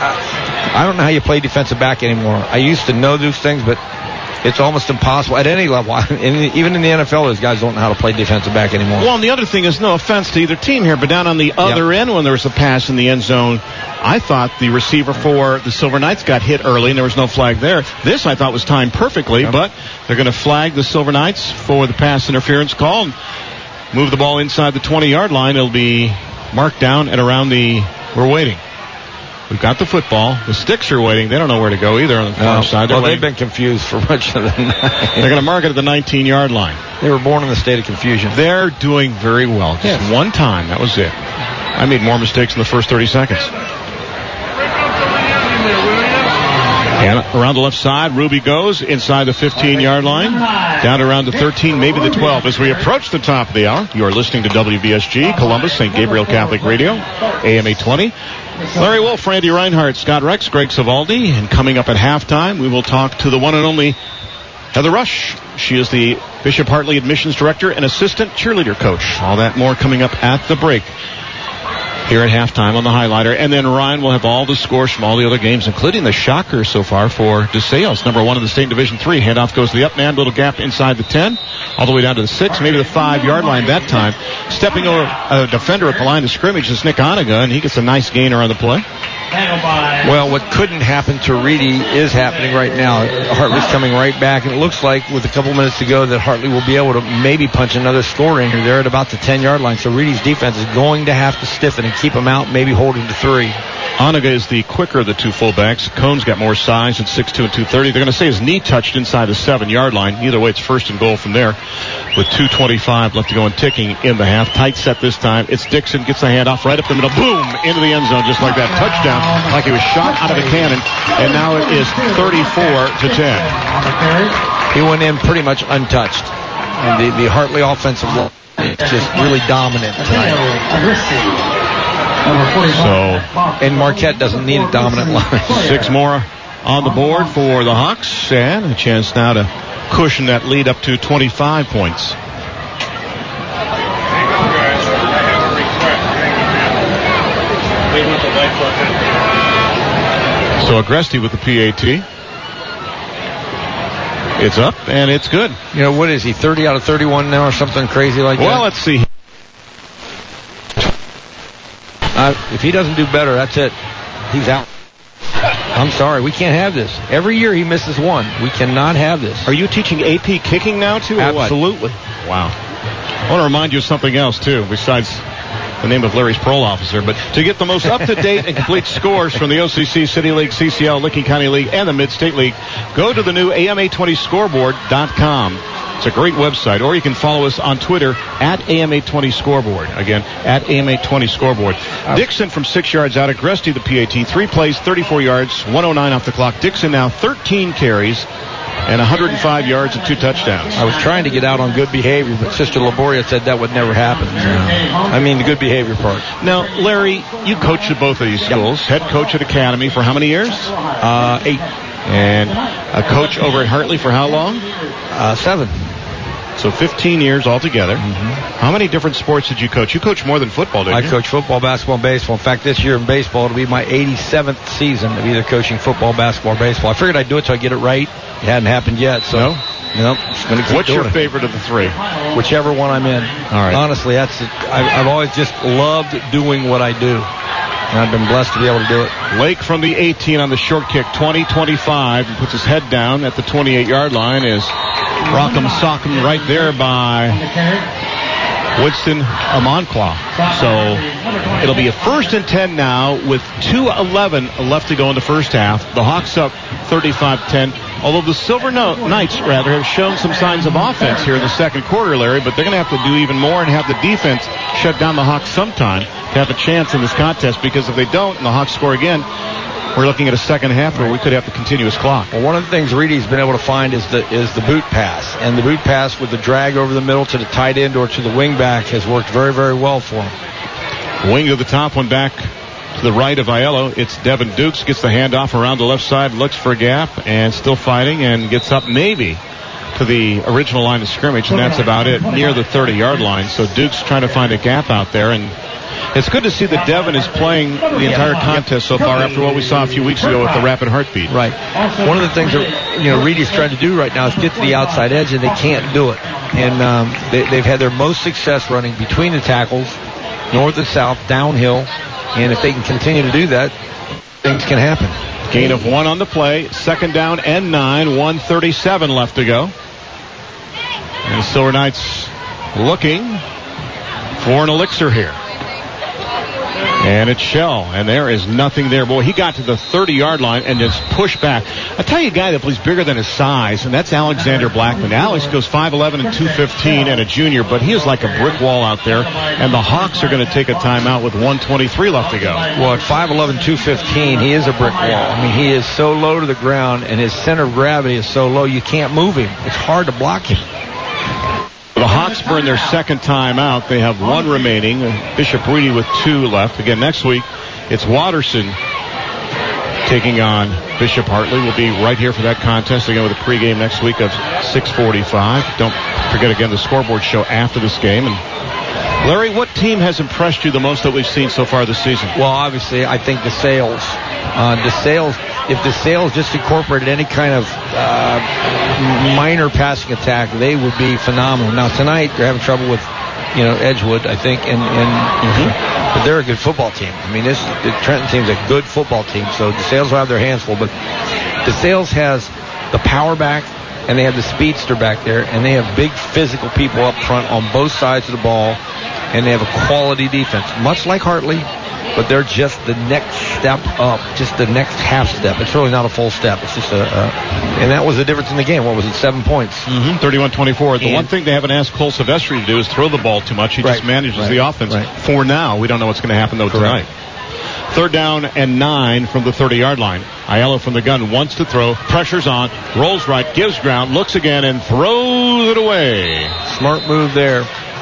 I don't know how you play defensive back anymore. I used to know those things, but it's almost impossible at any level. Even in the NFL, those guys don't know how to play defensive back anymore. Well, and the other thing is, no offense to either team here, but down on the other end when there was a pass in the end zone, I thought the receiver for the Silver Knights got hit early, and there was no flag there. This, I thought, was timed perfectly, but they're going to flag the Silver Knights for the pass interference call and move the ball inside the 20-yard line. It'll be marked down at around the... We're waiting. We've got the football. The sticks are waiting. They don't know where to go either on the far side. Well, they've been confused for much of the night. They're going to mark it at the 19-yard line. They were born in a state of confusion. They're doing very well. Just one time. That was it. I made more mistakes in the first 30 seconds. And around the left side, Ruby goes inside the 15-yard line, down around the 13, maybe the 12. As we approach the top of the hour, you are listening to WBSG, Columbus, St. Gabriel Catholic Radio, AM 820. Larry Wolf, Randy Reinhardt, Scott Rex, Greg Savaldi. And coming up at halftime, we will talk to the one and only Heather Rush. She is the Bishop Hartley Admissions Director and Assistant Cheerleader Coach. All that more coming up at the break here at halftime on the highlighter. And then Ryan will have all the scores from all the other games, including the shocker so far for DeSales. Number 1 in the state in Division 3. Handoff goes to the up man, little gap inside the 10, all the way down to the 6, maybe the 5-yard line that time. Stepping over a defender at the line of scrimmage is Nick Oniga, and he gets a nice gainer on the play. Well, what couldn't happen to Reedy is happening right now. Hartley's coming right back, and it looks like with a couple minutes to go that Hartley will be able to maybe punch another score in here. They're at about the 10-yard line, so Reedy's defense is going to have to stiffen and keep him out, maybe hold him to 3. Oniga is the quicker of the two fullbacks. Cohn's got more size at 6'2" and 230. They're going to say his knee touched inside the 7-yard line. Either way, it's first and goal from there with 2:25 left to go and ticking in the half. Tight set this time. It's Dixon, gets the handoff right up the middle. Boom! Into the end zone just like that. Touchdown like he was shot out of a cannon. And now it is 34-10. He went in pretty much untouched. And the Hartley offensive line is just really dominant tonight. And Marquette doesn't need a dominant line. 6 more on the board for the Hawks, and a chance now to cushion that lead up to 25 points. So Agresti with the PAT. It's up, and it's good. You know, what is he, 30 out of 31 now or something crazy like that? Well, let's see. If he doesn't do better, that's it. He's out. I'm sorry, we can't have this. Every year he misses one. We cannot have this. Are you teaching AP kicking now, too, or Absolutely. What? Wow. I want to remind you of something else, too, besides the name of Larry's parole officer. But to get the most up-to-date and complete scores from the OCC, City League, CCL, Licking County League, and the Mid-State League, go to the new AMA20scoreboard.com. It's a great website, or you can follow us on Twitter at AMA20scoreboard. Again, at AMA20scoreboard. Dixon from 6 yards out. Agresti, the PAT. 3 plays, 34 yards, 109 off the clock. Dixon now 13 carries and 105 yards and 2 touchdowns. I was trying to get out on good behavior, but Sister Laboria said that would never happen. I mean, the good behavior part. Now, Larry, you coached at both of these schools. Head coach at Academy for how many years? 8. And a coach over at Hartley for how long? 7. So 15 years altogether. How many different sports did you coach? You coach more than football, didn't you? I coach football, basketball, and baseball. In fact, this year in baseball, it'll be my 87th season of either coaching football, basketball, or baseball. I figured I'd do it till I get it right. It hadn't happened yet, so. No? Nope. Just gonna keep What's doing your favorite of the 3? Whichever one I'm in. All right. Honestly, that's it. I've always just loved doing what I do. And I've been blessed to be able to do it. Lake from the 18 on the short kick, 20-25, and puts his head down at the 28-yard line is Rock'em Sock'em right there by Winston Amonclaw. So it'll be a 1st and 10 now with 2:11 left to go in the first half. The Hawks up 35-10. Although the Silver Knights, have shown some signs of offense here in the second quarter, Larry, but they're going to have to do even more and have the defense shut down the Hawks sometime to have a chance in this contest, because if they don't and the Hawks score again, we're looking at a second half where we could have the continuous clock. Well, one of the things Reedy's been able to find is the boot pass. And the boot pass with the drag over the middle to the tight end or to the wing back has worked very, very well for him. Wing to the top, one back to the right of Aiello. It's Devin Dukes, gets the handoff around the left side, looks for a gap, and still fighting, and gets up maybe to the original line of scrimmage, and that's about it, near the 30-yard line. So Dukes trying to find a gap out there, and it's good to see that Devin is playing the entire contest so far after what we saw a few weeks ago with the rapid heartbeat. Right. One of the things that Reedy's trying to do right now is get to the outside edge, and they can't do it. And they've had their most success running between the tackles, north and south, downhill. And if they can continue to do that, things can happen. Gain of 1 on the play. 2nd down and 9. 1:37 left to go. And the Silver Knights looking for an elixir here. And it's Shell, and there is nothing there. Boy, he got to the 30-yard line and just pushed back. I'll tell you a guy that plays bigger than his size, and that's Alexander Blackman. Alex goes 5'11 and 215 and a junior, but he is like a brick wall out there, and the Hawks are going to take a timeout with 1:23 left to go. Well, at 5'11", 215, he is a brick wall. I mean, he is so low to the ground, and his center of gravity is so low, you can't move him. It's hard to block him. The Hawks burn their second time out. They have 1 remaining. Bishop Reedy with 2 left. Again, next week, it's Watterson taking on Bishop Hartley. We'll be right here for that contest again with a pregame next week of 6:45. Don't forget, again, the scoreboard show after this game. And Larry, what team has impressed you the most that we've seen so far this season? Well, obviously, I think DeSales. If DeSales just incorporated any kind of minor passing attack, they would be phenomenal. Now, tonight, they're having trouble with, Edgewood, I think, and But they're a good football team. I mean, the Trenton team's a good football team, so DeSales will have their hands full. But DeSales has the power back, and they have the speedster back there, and they have big physical people up front on both sides of the ball, and they have a quality defense, much like Hartley, but they're just the next step up, just the next half step. It's really not a full step. It's just and that was the difference in the game. What was it, 7 points? 31-24. The one thing they haven't asked Cole Silvestri to do is throw the ball too much. He just manages the offense. For now, we don't know what's going to happen, though, tonight. 3rd down and 9 from the 30-yard line. Aiello from the gun wants to throw. Pressure's on. Rolls right. Gives ground. Looks again and throws it away. Smart move there.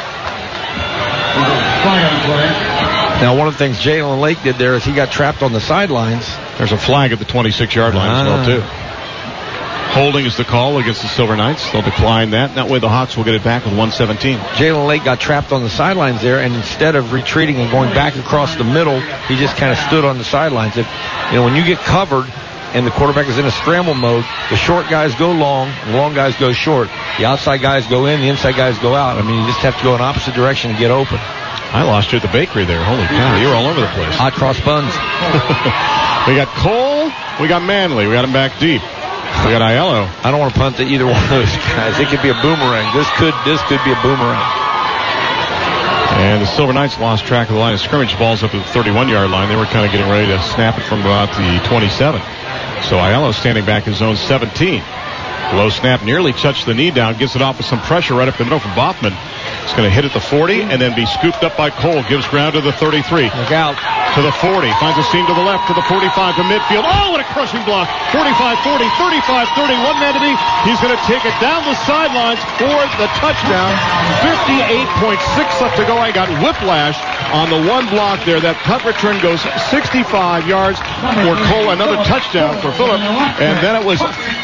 Now, one of the things Jalen Lake did there is he got trapped on the sidelines. There's a flag at the 26-yard line as well, too. Holding is the call against the Silver Knights. They'll decline that. That way the Hawks will get it back with 1:17. Jalen Lake got trapped on the sidelines there, and instead of retreating and going back across the middle, he just kind of stood on the sidelines. When you get covered and the quarterback is in a scramble mode, the short guys go long, the long guys go short. The outside guys go in, the inside guys go out. I mean, you just have to go in opposite direction to get open. I lost you at the bakery there. Holy cow, you were all over the place. Hot cross buns. We got Cole, we got Manley, we got him back deep. We got Aiello. I don't want to punt to either one of those guys. It could be a boomerang. This could be a boomerang. And the Silver Knights lost track of the line of scrimmage. Ball's up at the 31-yard line. They were kind of getting ready to snap it from about the 27. So Aiello standing back in zone 17. Low snap, nearly touched the knee down. Gets it off with some pressure right up the middle from Bothman. It's going to hit at the 40 and then be scooped up by Cole. Gives ground to the 33. Look out. To the 40. Finds a seam to the left. To the 45 to midfield. Oh, what a crushing block. 45, 40, 35, 30. One man to beat. He's going to take it down the sidelines for the touchdown. 58.6 left to go. I got whiplash on the one block there. That punt return goes 65 yards for Cole. Another touchdown for Phillip. And then it was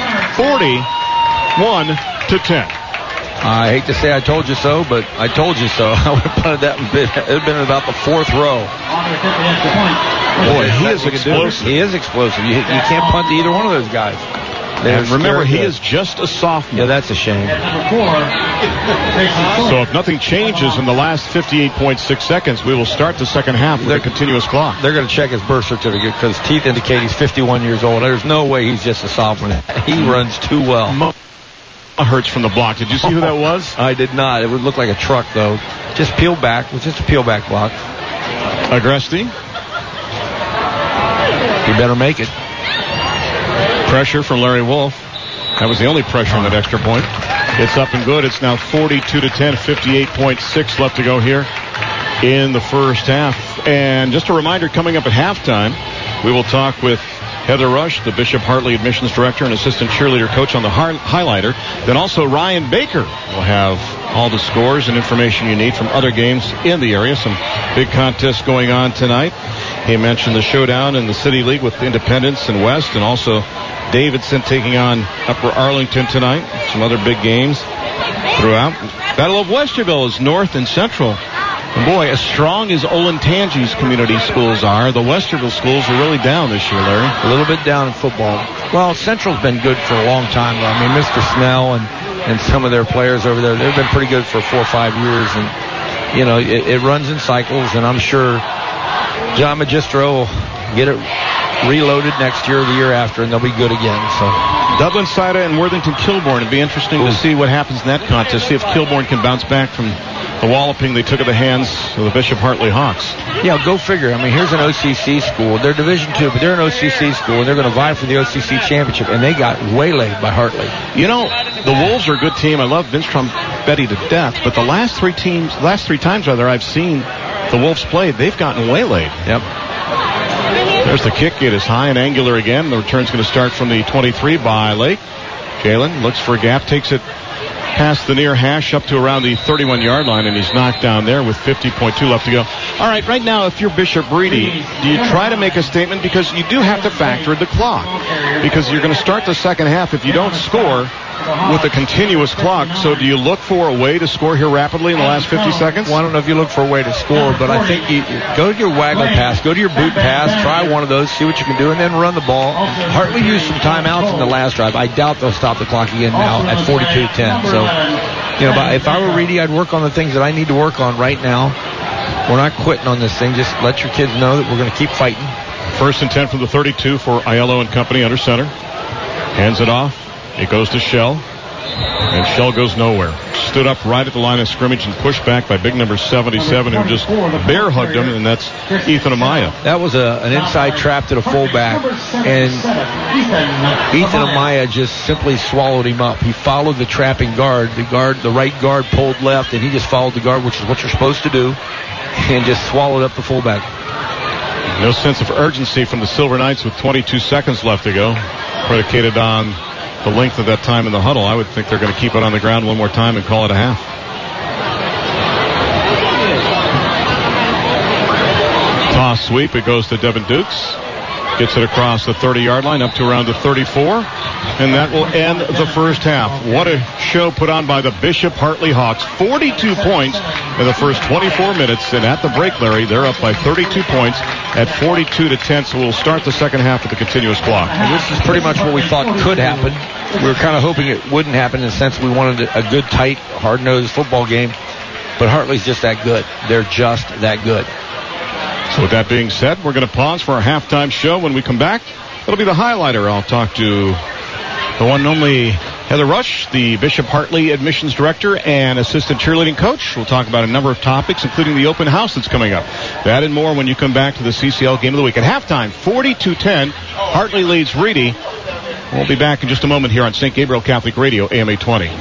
41-10. I hate to say I told you so, but I told you so. I would have punted that in bit. It would have been about the 4th row. Boy, he is explosive. He is explosive. You can't punt to either one of those guys. And remember, he is just a sophomore. Yeah, that's a shame. So if nothing changes in the last 58.6 seconds, we will start the second half with a continuous clock. They're going to check his birth certificate because teeth indicate he's 51 years old. There's no way he's just a sophomore. He runs too well. Hurts from the block. Did you see who that was? I did not. It would look like a truck, though. Just peel back. It was just a peel back block. Agresti. He better make it. Pressure from Larry Wolf. That was the only pressure on that extra point. It's up and good. It's now 42-10. 58.6 left to go here in the first half. And just a reminder, coming up at halftime, we will talk with Heather Rush, the Bishop Hartley admissions director and assistant cheerleader coach on the highlighter. Then also Ryan Baker will have all the scores and information you need from other games in the area. Some big contests going on tonight. He mentioned the showdown in the City League with Independence and West, and also Davidson taking on Upper Arlington tonight. Some other big games throughout. Battle of Westerville is North and Central. And boy, as strong as Olentangy's community schools are, the Westerville schools are really down this year, Larry. A little bit down in football. Well, Central's been good for a long time, though. I mean, Mr. Snell and some of their players over there, they've been pretty good for 4 or 5 years. And, you know, it runs in cycles, and I'm sure John Magistro will get it reloaded next year or the year after, and they'll be good again. So Dublin Sida and Worthington Kilbourne. It'd be interesting to see what happens in that contest, see if Kilbourne can bounce back from the walloping they took at the hands of the Bishop Hartley Hawks. Yeah, go figure. I mean, here's an OCC school. They're Division II, but they're an OCC school, and they're going to vie for the OCC championship, and they got waylaid by Hartley. You know, the Wolves are a good team. I love Vince Trombetti to death, but the last three times I've seen the Wolves play, they've gotten waylaid. Yep. There's the kick. It is high and angular again. The return's going to start from the 23 by Lake. Jalen looks for a gap, takes it past the near hash up to around the 31-yard line, and he's knocked down there with 50.2 left to go. All right, right now, if you're Bishop Reedy, do you try to make a statement? Because you do have to factor the clock. Because you're going to start the second half if you don't score with a continuous clock. So do you look for a way to score here rapidly in the last 50 seconds? Well, I don't know if you look for a way to score, but I think you go to your waggle pass, go to your boot pass, try one of those, see what you can do, and then run the ball. Hartley used some timeouts in the last drive. I doubt they'll stop the clock again now at 42-10. So, you know, if I were Reedy, I'd work on the things that I need to work on right now. We're not quitting on this thing. Just let your kids know that we're going to keep fighting. 1st and 10 from the 32 for Aiello and company under center. Hands it off. It goes to Shell. And Shell goes nowhere. Stood up right at the line of scrimmage and pushed back by big number 77, who just bear hugged him, and that's Ethan Amaya. That was an inside trap to the fullback, and Ethan Amaya just simply swallowed him up. He followed the trapping guard. The right guard pulled left, and he just followed the guard, which is what you're supposed to do, and just swallowed up the fullback. No sense of urgency from the Silver Knights with 22 seconds left to go, predicated on the length of that time in the huddle. I would think they're going to keep it on the ground one more time and call it a half. Toss sweep. It goes to Devin Dukes. Gets it across the 30-yard line up to around the 34. And that will end the first half. What a show put on by the Bishop Hartley Hawks. 42 points in the first 24 minutes. And at the break, Larry, they're up by 32 points at 42-10. So we'll start the second half with the continuous clock. And this is pretty much what we thought could happen. We were kind of hoping it wouldn't happen in the sense we wanted a good, tight, hard-nosed football game. But Hartley's just that good. They're just that good. So with that being said, we're going to pause for our halftime show. When we come back, it'll be the highlighter. I'll talk to the one and only Heather Rush, the Bishop Hartley admissions director and assistant cheerleading coach. We'll talk about a number of topics, including the open house that's coming up. That and more when you come back to the CCL Game of the Week. At halftime, 42-10, Hartley leads Reedy. We'll be back in just a moment here on St. Gabriel Catholic Radio, AM 820.